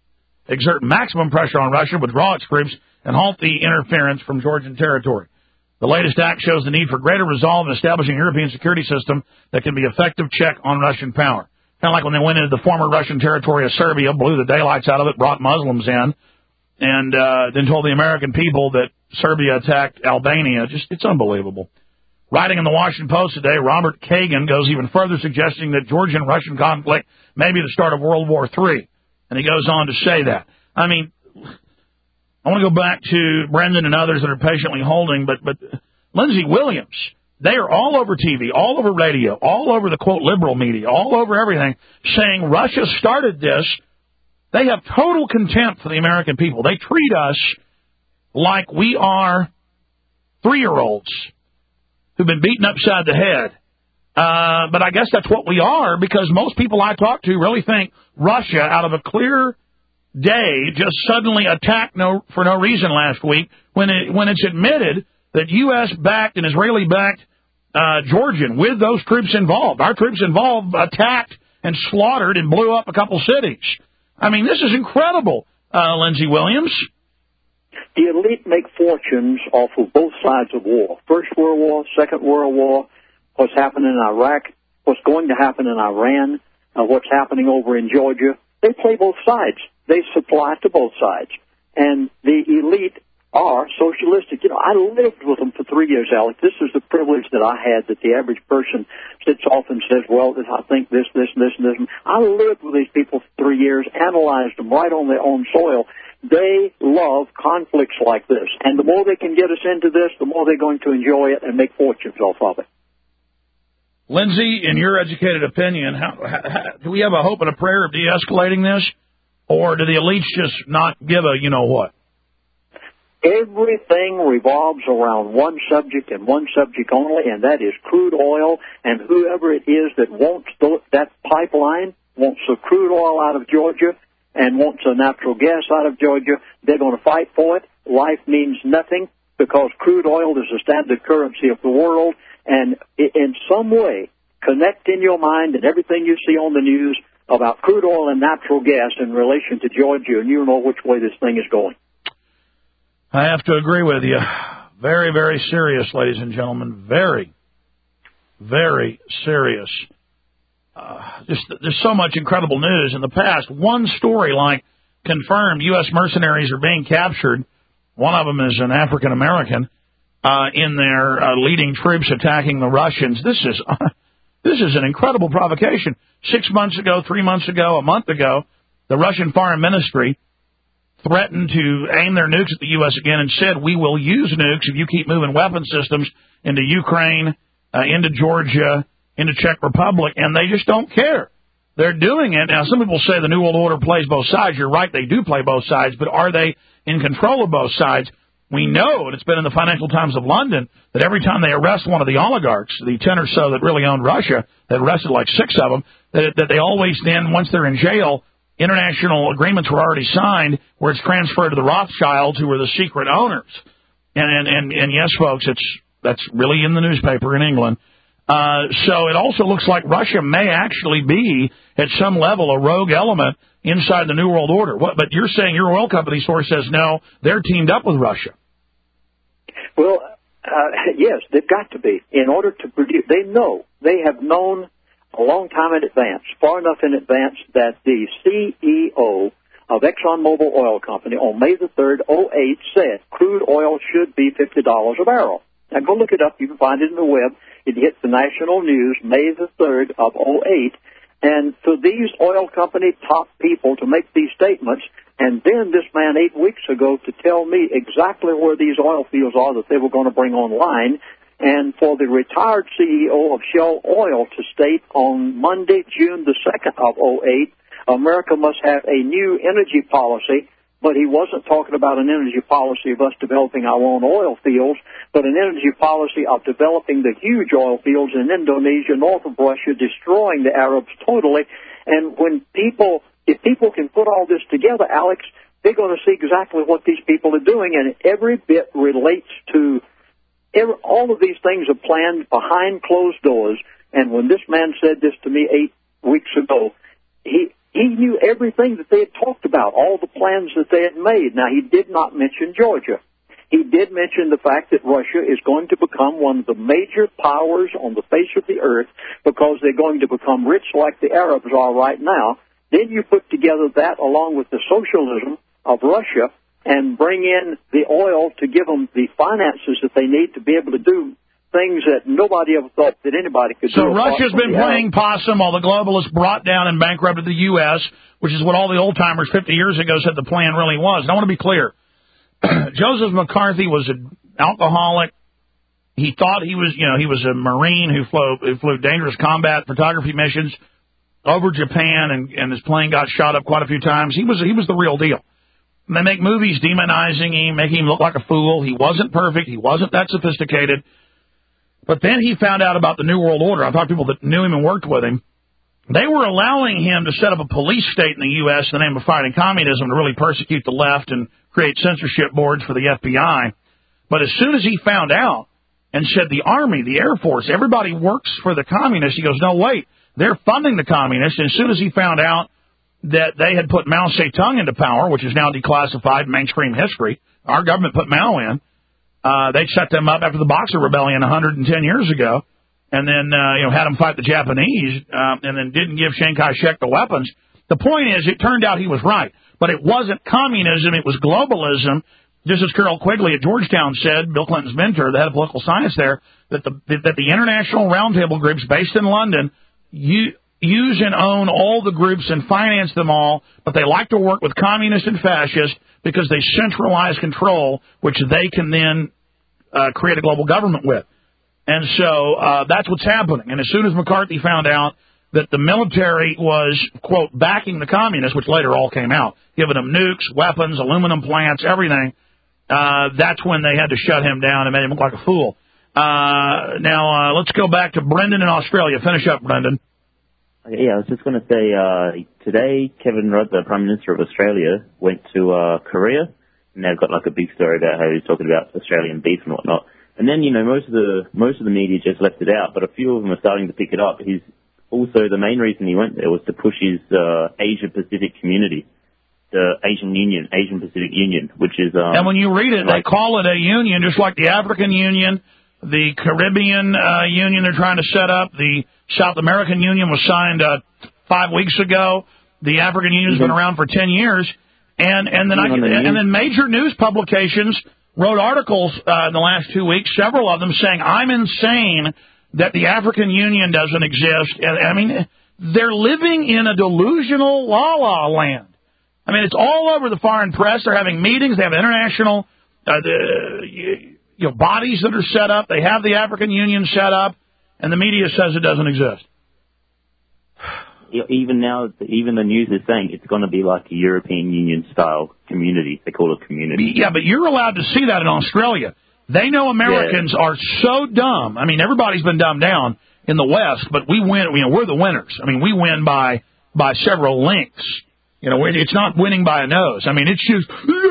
exert maximum pressure on Russia, withdraw its troops, and halt the interference from Georgian territory. The latest act shows the need for greater resolve in establishing a European security system that can be effective check on Russian power. Kind of like when they went into the former Russian territory of Serbia, blew the daylights out of it, brought Muslims in, and uh, then told the American people that Serbia attacked Albania. Just, it's unbelievable. Writing in the Washington Post today, Robert Kagan goes even further, suggesting that Georgian-Russian conflict may be the start of World War Three. And he goes on to say that. I mean, I want to go back to Brendan and others that are patiently holding, but, but Lindsey Williams, they are all over T V, all over radio, all over the, quote, liberal media, all over everything, saying Russia started this. They have total contempt for the American people. They treat us like we are three-year-olds who've been beaten upside the head. Uh, but I guess that's what we are, because most people I talk to really think Russia, out of a clear day, just suddenly attacked no, for no reason last week, when it, when it's admitted that U S-backed and Israeli-backed uh, Georgian, with those troops involved, our troops involved, attacked and slaughtered and blew up a couple cities. I mean, this is incredible, uh, Lindsey Williams. The elite make fortunes off of both sides of war. First World War, Second World War, what's happening in Iraq, what's going to happen in Iran, uh, what's happening over in Georgia. They play both sides. They supply to both sides. And the elite are socialistic. You know, I lived with them for three years, Alex. This is the privilege that I had, that the average person sits off and says, well, I think this, this, this, and this. I lived with these people for three years, analyzed them right on their own soil. They love conflicts like this. And the more they can get us into this, the more they're going to enjoy it and make fortunes off of it. Lindsey, in your educated opinion, how, how, do we have a hope and a prayer of de-escalating this? Or do the elites just not give a you-know-what? Everything revolves around one subject and one subject only, and that is crude oil. And whoever it is that wants the, that pipeline, wants the crude oil out of Georgia, and wants the natural gas out of Georgia, they're going to fight for it. Life means nothing, because crude oil is the standard currency of the world. And in some way, connect in your mind and everything you see on the news about crude oil and natural gas in relation to Georgia, and you know which way this thing is going. I have to agree with you. Very, very serious, ladies and gentlemen. Very, very serious. Uh, just there's so much incredible news in the past. One story like confirmed U S mercenaries are being captured. One of them is an African American uh, in their uh, leading troops attacking the Russians. This is uh, this is an incredible provocation. Six months ago, three months ago, a month ago, the Russian Foreign Ministry threatened to aim their nukes at the U S again and said, we will use nukes if you keep moving weapon systems into Ukraine, uh, into Georgia, into Czech Republic, and they just don't care. They're doing it. Now, some people say the New World Order plays both sides. You're right, they do play both sides, but are they in control of both sides? We know, and it's been in the Financial Times of London, that every time they arrest one of the oligarchs, the ten or so that really owned Russia, that arrested like six of them, that, that they always then, once they're in jail, international agreements were already signed where it's transferred to the Rothschilds, who are the secret owners. And, and, and, and yes, folks, it's that's really in the newspaper in England. Uh, so it also looks like Russia may actually be, at some level, a rogue element inside the New World Order. What, but you're saying your oil company source says, no, they're teamed up with Russia. Well, uh, yes, they've got to be. In order to produce, they know, they have known a long time in advance, far enough in advance, that the C E O of ExxonMobil Oil Company on May the third, oh eight, said crude oil should be fifty dollars a barrel. Now, go look it up. You can find it in the web. It hit the national news May the third of oh eight. And for these oil company top people to make these statements, and then this man eight weeks ago to tell me exactly where these oil fields are that they were going to bring online, and for the retired C E O of Shell Oil to state on Monday, June the second of oh eight, America must have a new energy policy. But he wasn't talking about an energy policy of us developing our own oil fields, but an energy policy of developing the huge oil fields in Indonesia, north of Russia, destroying the Arabs totally. And when people, if people can put all this together, Alex, they're going to see exactly what these people are doing, and every bit relates to, every, all of these things are planned behind closed doors. And when this man said this to me eight weeks ago, he He knew everything that they had talked about, all the plans that they had made. Now, he did not mention Georgia. He did mention the fact that Russia is going to become one of the major powers on the face of the earth because they're going to become rich like the Arabs are right now. Then you put together that along with the socialism of Russia and bring in the oil to give them the finances that they need to be able to do things that nobody ever thought that anybody could so do. So Russia's been playing possum while the globalists brought down and bankrupted the U S, which is what all the old-timers fifty years ago said the plan really was. And I want to be clear. Joseph McCarthy was an alcoholic. He thought he was, you know, he was a Marine who flew, who flew dangerous combat photography missions over Japan, and, and his plane got shot up quite a few times. He was, he was the real deal. And they make movies demonizing him, making him look like a fool. He wasn't perfect. He wasn't that sophisticated. But then he found out about the New World Order. I talked to people that knew him and worked with him. They were allowing him to set up a police state in the U S in the name of fighting communism to really persecute the left and create censorship boards for the F B I. But as soon as he found out and said the Army, the Air Force, everybody works for the communists, he goes, no, wait, they're funding the communists. And as soon as he found out that they had put Mao Zedong into power, which is now declassified mainstream history, our government put Mao in, uh, they set them up after the Boxer Rebellion one hundred ten years ago. And then, uh, you know, had them fight the Japanese, uh, and then didn't give Chiang Kai-shek the weapons. The point is, it turned out he was right. But it wasn't communism, it was globalism. Just as Carol Quigley at Georgetown said, Bill Clinton's mentor, the head of political science there, that the that the international roundtable groups based in London use and own all the groups and finance them all, but they like to work with communists and fascists because they centralize control, which they can then uh, create a global government with. And so uh, that's what's happening. And as soon as McCarthy found out that the military was, quote, backing the communists, which later all came out, giving them nukes, weapons, aluminum plants, everything, uh, that's when they had to shut him down and made him look like a fool. Uh, now, uh, let's go back to Brendan in Australia. Finish up, Brendan. Yeah, I was just going to say, uh, today Kevin Rudd, the Prime Minister of Australia, went to uh, Korea, and they've got like a big story about how he's talking about Australian beef and whatnot. And then, you know, most of the most of the media just left it out, but a few of them are starting to pick it up. He's also, the main reason he went there was to push his uh, Asia-Pacific community, the Asian Union, Asian Pacific Union, which is... Um, and when you read it, like, they call it a union, just like the African Union, the Caribbean uh, Union they're trying to set up, the South American Union was signed uh, five weeks ago, the African Union's been around for ten years, and, and, then, I, and then major news publications wrote articles uh, in the last two weeks, several of them saying, I'm insane that the African Union doesn't exist. And, I mean, they're living in a delusional la-la land. I mean, it's all over the foreign press. They're having meetings. They have international uh, the, you know, bodies that are set up. They have the African Union set up, and the media says it doesn't exist. Even now, even the news is saying it's going to be like a European Union-style community. They call it community. Yeah, but you're allowed to see that in Australia. They know Americans yeah. are so dumb. I mean, everybody's been dumbed down in the West, but we win. You know, we're the winners. I mean, we win by by several lengths. You know, it's not winning by a nose. I mean, it's just.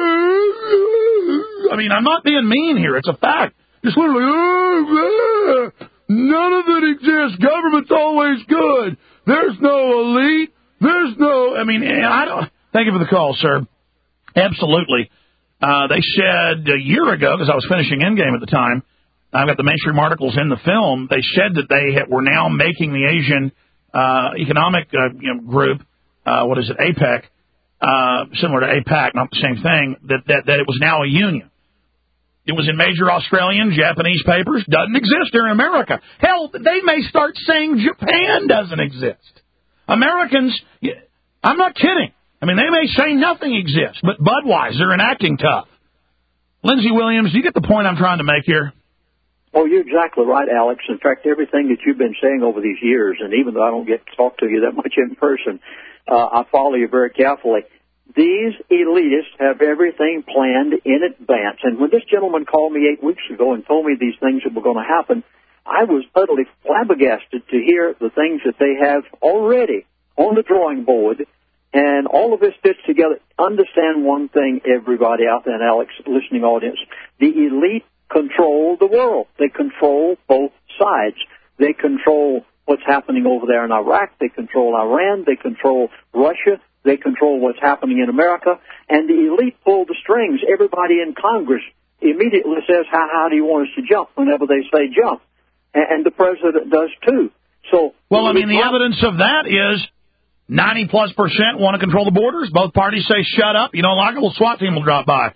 I mean, I'm not being mean here. It's a fact. Just literally, none of it exists. Government's always good. There's no elite. There's no, I mean, I don't, thank you for the call, sir. Absolutely. Uh, they said a year ago, because I was finishing Endgame at the time, I've got the mainstream articles in the film, they said that they had, were now making the Asian uh, Economic uh, you know, Group, uh, what is it, APEC, uh, similar to APAC, not the same thing, that, that, that it was now a union. It was in major Australian, Japanese papers. Doesn't exist here in America. Hell, they may start saying Japan doesn't exist. Americans, I'm not kidding. I mean, they may say nothing exists, but Budweiser and acting tough. Lindsey Williams, do you get the point I'm trying to make here? Oh, you're exactly right, Alex. In fact, everything that you've been saying over these years, and even though I don't get to talk to you that much in person, uh, I follow you very carefully. These elitists have everything planned in advance. And when this gentleman called me eight weeks ago and told me these things that were going to happen, I was utterly flabbergasted to hear the things that they have already on the drawing board. And all of this fits together. Understand one thing, everybody out there, and Alex, listening audience. The elite control the world. They control both sides. They control what's happening over there in Iraq. They control Iran. They control Russia. They control what's happening in America. And the elite pull the strings. Everybody in Congress immediately says, how high do you want us to jump whenever they say jump? And, and the president does too. So, well, I mean, the evidence of that is ninety plus percent want to control the borders. Both parties say shut up. You don't like it, well, SWAT team will drop by.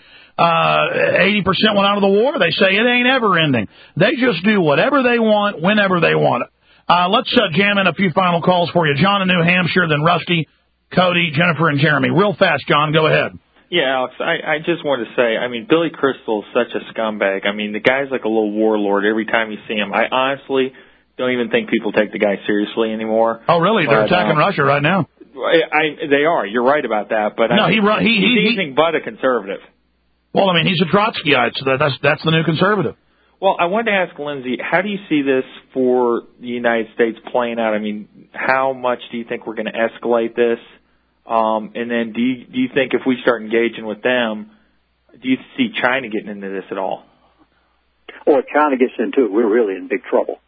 Uh, eighty percent want out of the war. They say it ain't ever ending. They just do whatever they want, whenever they want it. Uh, let's uh, jam in a few final calls for you. John in New Hampshire, then Rusty, Cody, Jennifer, and Jeremy. Real fast, John. Go ahead. Yeah, Alex, I, I just wanted to say, I mean, Billy Crystal is such a scumbag. I mean, the guy's like a little warlord every time you see him. I honestly don't even think people take the guy seriously anymore. Oh, really? They're but, attacking um, Russia right now. I, I, they are. You're right about that. But no, I mean, he, he, he's he, anything but a conservative. Well, I mean, he's a Trotskyite, so that, that's that's the new conservative. Well, I wanted to ask Lindsay, how do you see this for the United States playing out? I mean, how much do you think we're going to escalate this? Um, and then do you, do you think if we start engaging with them, do you see China getting into this at all? Well, if China gets into it, we're really in big trouble.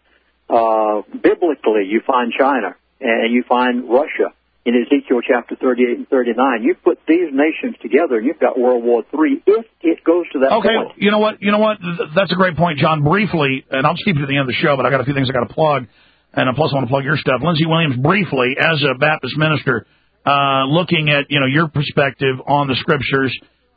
Uh, biblically, you find China and you find Russia in Ezekiel chapter thirty-eight and thirty-nine. You put these nations together and you've got World War Three if it goes to that okay, point. Okay, you know what? You know what? That's a great point, John. Briefly, and I'll just keep it to the end of the show, but I got a few things I got to plug, and plus I want to plug your stuff. Lindsey Williams, briefly, as a Baptist minister, uh, looking at, you know, your perspective on the scriptures,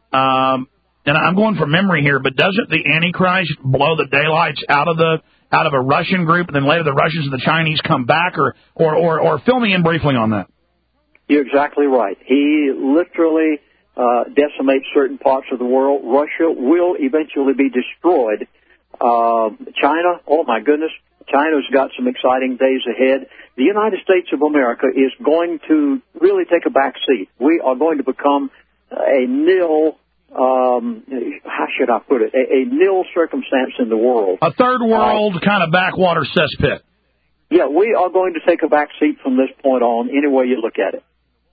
um, and I'm going from memory here, but doesn't the Antichrist blow the daylights out of the out of a Russian group, and then later the Russians and the Chinese come back, or or or, or fill me in briefly on that? You're exactly right. He literally uh, decimates certain parts of the world. Russia will eventually be destroyed. Uh, China, oh my goodness, China's got some exciting days ahead. The United States of America is going to really take a back seat. We are going to become a nil, um, how should I put it, a, a nil circumstance in the world. A third world uh, kind of backwater cesspit. Yeah, we are going to take a back seat from this point on, any way you look at it.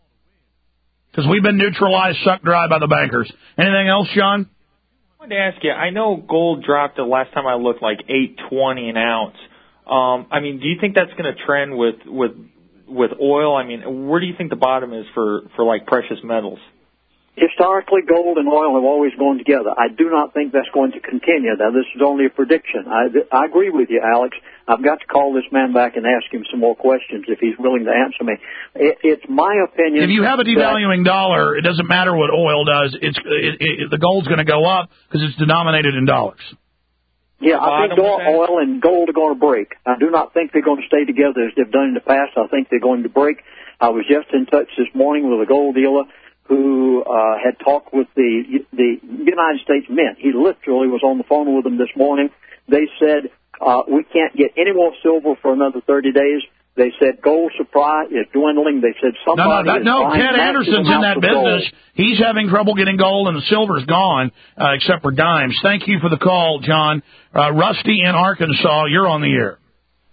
Because we've been neutralized, sucked dry by the bankers. Anything else, John? I wanted to ask you, I know gold dropped the last time I looked like eight twenty an ounce. Um, I mean, do you think that's going to trend with, with with oil? I mean, where do you think the bottom is for, for like precious metals? Historically, gold and oil have always gone together. I do not think that's going to continue. Now, this is only a prediction. I, I agree with you, Alex. I've got to call this man back and ask him some more questions if he's willing to answer me. It, it's my opinion. If you have a devaluing dollar, it doesn't matter what oil does. It's it, it, the gold's going to go up because it's denominated in dollars. Yeah, I think oil and gold are going to break. I do not think they're going to stay together as they've done in the past. I think they're going to break. I was just in touch this morning with a gold dealer who uh, had talked with the the United States Mint. He literally was on the phone with them this morning. They said, uh, we can't get any more silver for another thirty days. They said gold supply is dwindling. They said somebody no, no, that, is no. buying Ted Anderson's in that business. Gold. He's having trouble getting gold, and the silver's gone, uh, except for dimes. Thank you for the call, John. Uh, Rusty in Arkansas, you're on the air.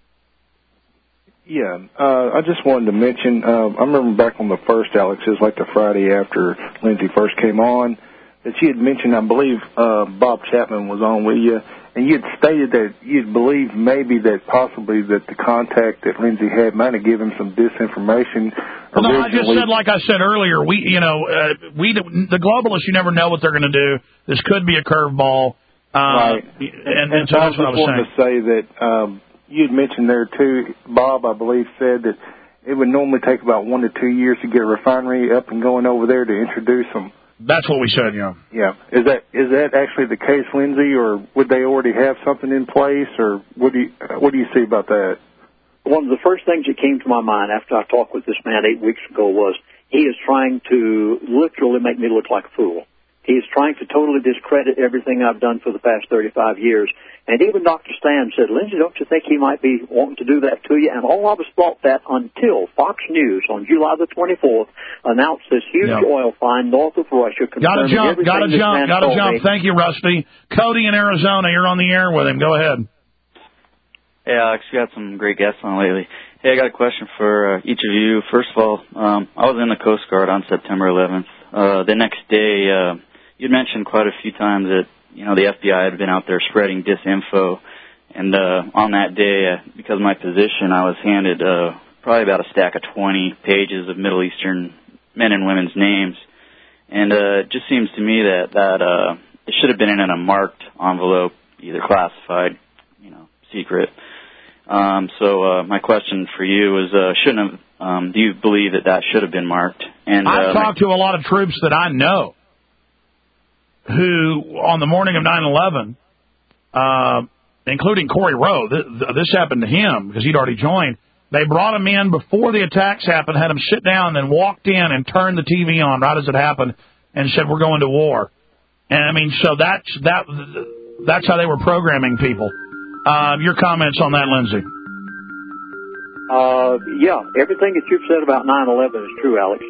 Yeah, uh, I just wanted to mention, uh, I remember back on the first, Alex, it was like the Friday after Lindsay first came on, that you had mentioned, I believe uh, Bob Chapman was on with you, and you had stated that you had believed maybe that possibly that the contact that Lindsay had might have given some disinformation. Well, no, I just said, like I said earlier, we, you know, uh, we the globalists, you never know what they're going to do. This could be a curveball. Uh, right. And, and, and so I that's what I was wanted saying. to say that um, you had mentioned there, too, Bob, I believe, said that it would normally take about one to two years to get a refinery up and going over there to introduce them. That's what we said, yeah. Yeah. Is that is that actually the case, Lindsay, or would they already have something in place, or what do you, what do you see about that? One of the first things that came to my mind after I talked with this man eight weeks ago was he is trying to literally make me look like a fool. He is trying to totally discredit everything I've done for the past thirty-five years. And even Doctor Stan said, Lindsay, don't you think he might be wanting to do that to you? And all of us thought that until Fox News on July the twenty-fourth announced this huge yep. oil find north of Russia. Gotta jump, gotta jump, gotta jump. Me. Thank you, Rusty. Cody in Arizona, you're on the air with him. Go ahead. Hey, Alex, you got some great guests on lately. Hey, I got a question for uh, each of you. First of all, um, I was in the Coast Guard on September eleventh. Uh, the next day, uh, you mentioned quite a few times that, you know, the F B I had been out there spreading disinfo. And uh, on that day, uh, because of my position, I was handed uh, probably about a stack of twenty pages of Middle Eastern men and women's names. And uh, it just seems to me that, that uh, it should have been in a marked envelope, either classified, you know, secret. Um, so uh, my question for you is, uh, shouldn't have, um, do you believe that that should have been marked? And I've uh, talked to a lot of troops that I know who, on the morning of nine eleven, uh, including Corey Rowe, th- th- this happened to him because he'd already joined. They brought him in before the attacks happened, had him sit down, and then walked in and turned the T V on right as it happened and said, we're going to war. And, I mean, so that's that. That's how they were programming people. Uh, your comments on that, Lindsay? Uh, yeah, everything that you've said about nine eleven is true, Alex.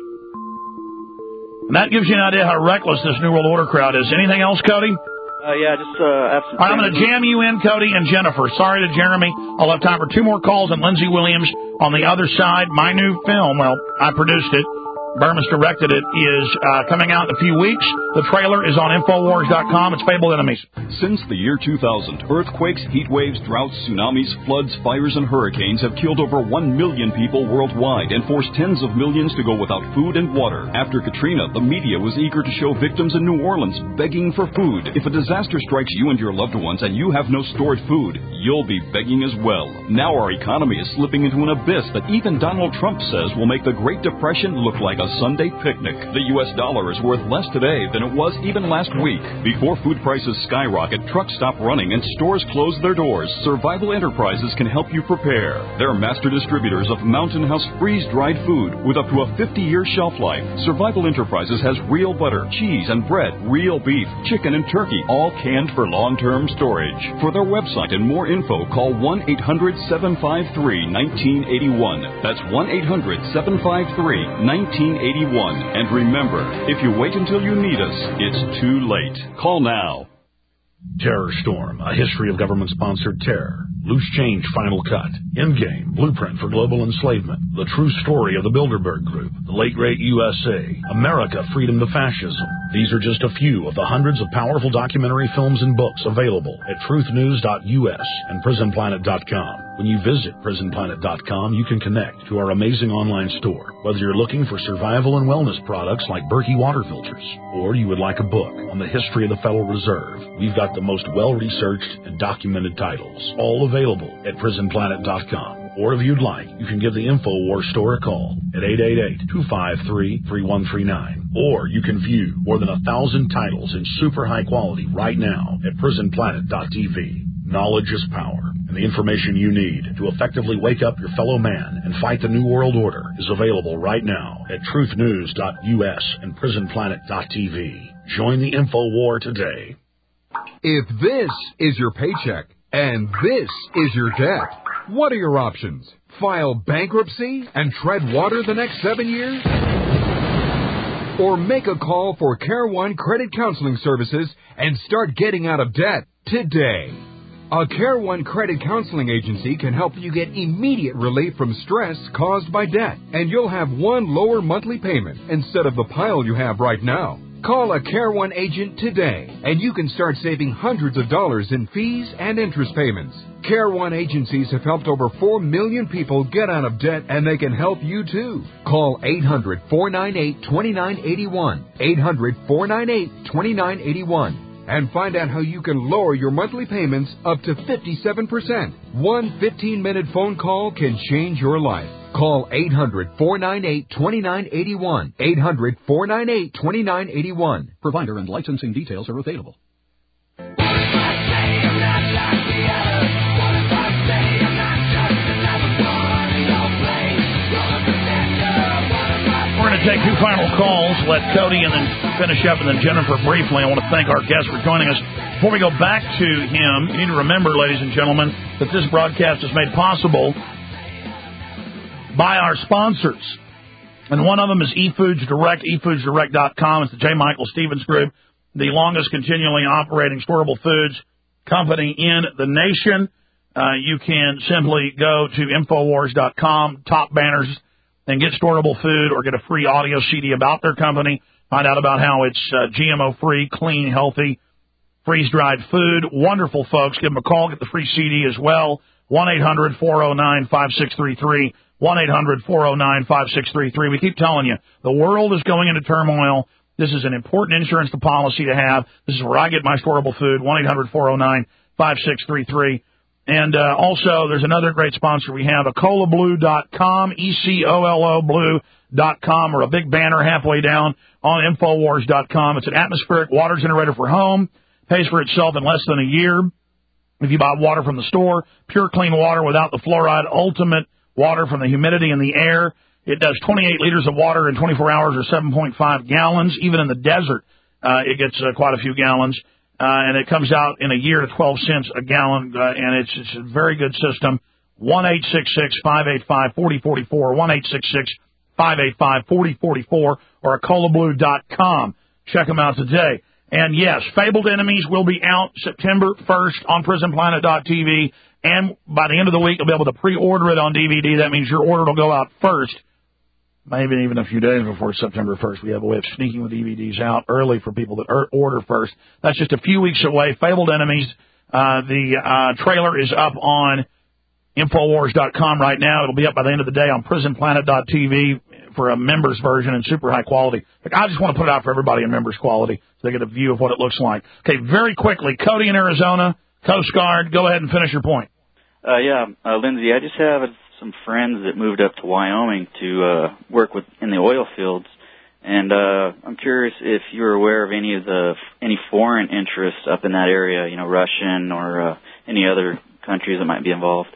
And that gives you an idea how reckless this New World Order crowd is. Anything else, Cody? Uh, yeah, just uh, have some. All right, I'm going to jam you in, Cody and Jennifer. Sorry to Jeremy. I'll have time for two more calls and Lindsey Williams on the other side. My new film, well, I produced it. Burmis directed it, is uh, coming out in a few weeks. The trailer is on Infowars dot com. It's Fabled Enemies. Since the year two thousand, earthquakes, heat waves, droughts, tsunamis, floods, fires, and hurricanes have killed over one million people worldwide and forced tens of millions to go without food and water. After Katrina, the media was eager to show victims in New Orleans begging for food. If a disaster strikes you and your loved ones and you have no stored food, you'll be begging as well. Now our economy is slipping into an abyss that even Donald Trump says will make the Great Depression look like a Sunday picnic. The U S dollar is worth less today than it was even last week. Before food prices skyrocket, trucks stop running, and stores close their doors, Survival Enterprises can help you prepare. They're master distributors of Mountain House freeze-dried food with up to a fifty-year shelf life. Survival Enterprises has real butter, cheese, and bread, real beef, chicken, and turkey, all canned for long-term storage. For their website and more info, call one eight hundred seven five three one nine eight one. That's one eight hundred seven five three one nine eight one. And remember, if you wait until you need us, it's too late. Call now. Terror Storm, a history of government-sponsored terror. Loose Change Final Cut. Endgame, Blueprint for Global Enslavement. The True Story of the Bilderberg Group. The Late Great U S A. America, Freedom to Fascism. These are just a few of the hundreds of powerful documentary films and books available at truth news dot U S and prison planet dot com. When you visit prison planet dot com, you can connect to our amazing online store. Whether you're looking for survival and wellness products like Berkey water filters, or you would like a book on the history of the Federal Reserve, we've got the most well-researched and documented titles, all available at prison planet dot com. Or if you'd like, you can give the InfoWars store a call at eight eight eight, two five three, three one three nine. Or you can view more than a thousand titles in super high quality right now at prison planet dot T V. Knowledge is power, and the information you need to effectively wake up your fellow man and fight the New World Order is available right now at truth news dot U S and prison planet dot T V. Join the info war today. If this is your paycheck and this is your debt, what are your options? File bankruptcy and tread water the next seven years? Or make a call for Care One Credit Counseling Services and start getting out of debt today. A Care One Credit Counseling Agency can help you get immediate relief from stress caused by debt, and you'll have one lower monthly payment instead of the pile you have right now. Call a Care One agent today, and you can start saving hundreds of dollars in fees and interest payments. Care One agencies have helped over four million people get out of debt, and they can help you too. Call eight hundred, four nine eight, two nine eight one, eight hundred, four nine eight, two nine eight one, and find out how you can lower your monthly payments up to fifty-seven percent. One fifteen-minute phone call can change your life. Call eight hundred, four nine eight, two nine eight one, eight hundred, four nine eight, two nine eight one. Provider and licensing details are available. We're going to take two final calls, let Cody and then finish up, and then Jennifer briefly. I want to thank our guest for joining us. Before we go back to him, you need to remember, ladies and gentlemen, that this broadcast is made possible by our sponsors. And one of them is eFoods Direct, e foods direct dot com. It's the J. Michael Stevens Group, the longest continually operating storable foods company in the nation. Uh, you can simply go to infowars dot com, top banners, and get storable food or get a free audio C D about their company. Find out about how it's uh, G M O-free, clean, healthy, freeze-dried food. Wonderful folks. Give them a call. Get the free C D as well. one eight hundred four oh nine five six three three. one eight hundred four oh nine five six three three. We keep telling you, the world is going into turmoil. This is an important insurance policy to have. This is where I get my storable food. one eight hundred four oh nine five six three three. And uh, also, there's another great sponsor we have, ecola blue dot com, E C O L O blue dot com, or a big banner halfway down on infowars dot com. It's an atmospheric water generator for home. Pays for itself in less than a year. If you buy water from the store, pure clean water without the fluoride, ultimate water from the humidity in the air. It does twenty-eight liters of water in twenty-four hours, or seven point five gallons. Even in the desert, uh, it gets uh, quite a few gallons. Uh, and it comes out in a year to twelve cents a gallon, uh, and it's, it's a very good system. one eight six six five eight five four oh four four, one eight six six five eight five four oh four four, or ecola blue dot com. Check them out today. And yes, Fabled Enemies will be out September first on prison planet dot t v, and by the end of the week, you'll be able to pre-order it on D V D. That means your order will go out first, maybe even a few days before September first. We have a way of sneaking the D V Ds out early for people that er- order first. That's just a few weeks away. Fabled Enemies, uh, the uh, trailer is up on infowars dot com right now. It'll be up by the end of the day on prison planet dot t v for a members version in super high quality. Like, I just want to put it out for everybody in members quality so they get a view of what it looks like. Okay, very quickly, Cody in Arizona, Coast Guard, go ahead and finish your point. Uh, yeah, uh, Lindsay, I just have some friends that moved up to Wyoming to uh, work with in the oil fields, and uh, I'm curious if you're aware of any of the any foreign interests up in that area, you know, Russian or uh, any other countries that might be involved.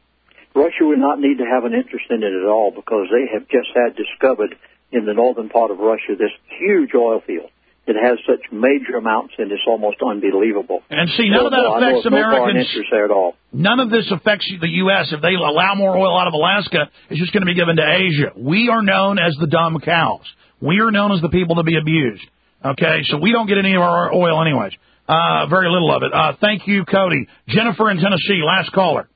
Russia would not need to have an interest in it at all, because they have just had discovered in the northern part of Russia this huge oil field. It has such major amounts, and it's almost unbelievable. And see, none so, of that no, affects I know no foreign Americans. interest there at all. None of this affects the U S If they allow more oil out of Alaska, it's just going to be given to Asia. We are known as the dumb cows. We are known as the people to be abused. Okay, so we don't get any of our oil anyways. Uh, very little of it. Uh, thank you, Cody. Jennifer in Tennessee, last caller.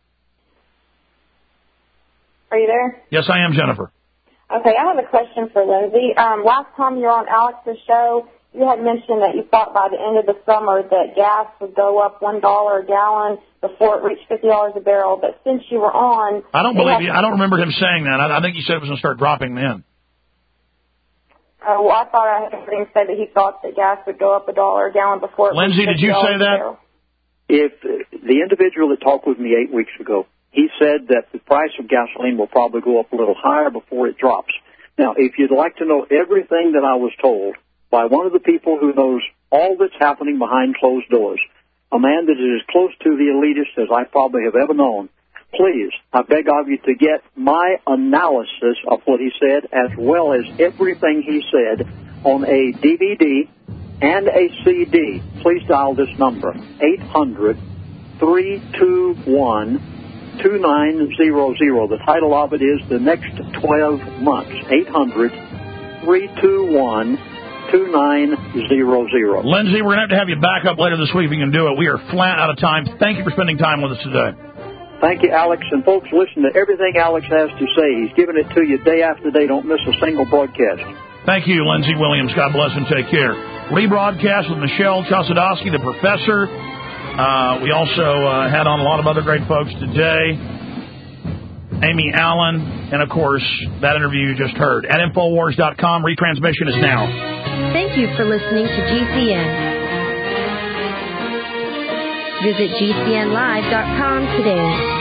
Are you there? Yes, I am, Jennifer. Okay, I have a question for Lindsay. Um, last time you were on Alex's show, you had mentioned that you thought by the end of the summer that gas would go up one dollar a gallon before it reached fifty dollars a barrel. But since you were on... I don't believe you. I don't remember him saying that. I, I think he said it was going to start dropping then. Uh, well, I thought I heard him say that he thought that gas would go up a dollar a gallon before it Lindsay, reached did you say fifty dollars a that? barrel. If uh, the individual that talked with me eight weeks ago, he said that the price of gasoline will probably go up a little higher before it drops. Now, if you'd like to know everything that I was told by one of the people who knows all that's happening behind closed doors, a man that is as close to the elitists as I probably have ever known, please, I beg of you to get my analysis of what he said, as well as everything he said, on a D V D and a C D. Please dial this number, eight hundred, three two one, two nine zero zero. The title of it is The Next twelve Months. eight hundred, three two one, two nine zero zero. Lindsay, we're going to have to have you back up later this week if you can do it. We are flat out of time. Thank you for spending time with us today. Thank you, Alex. And folks, listen to everything Alex has to say. He's giving it to you day after day. Don't miss a single broadcast. Thank you, Lindsay Williams. God bless and take care. Rebroadcast with Michelle Chossudovsky, the professor. Uh, we also uh, had on a lot of other great folks today. Amy Allen, and, of course, that interview you just heard. At infowars dot com, retransmission is now. Thank you for listening to G C N. Visit G C N live dot com today.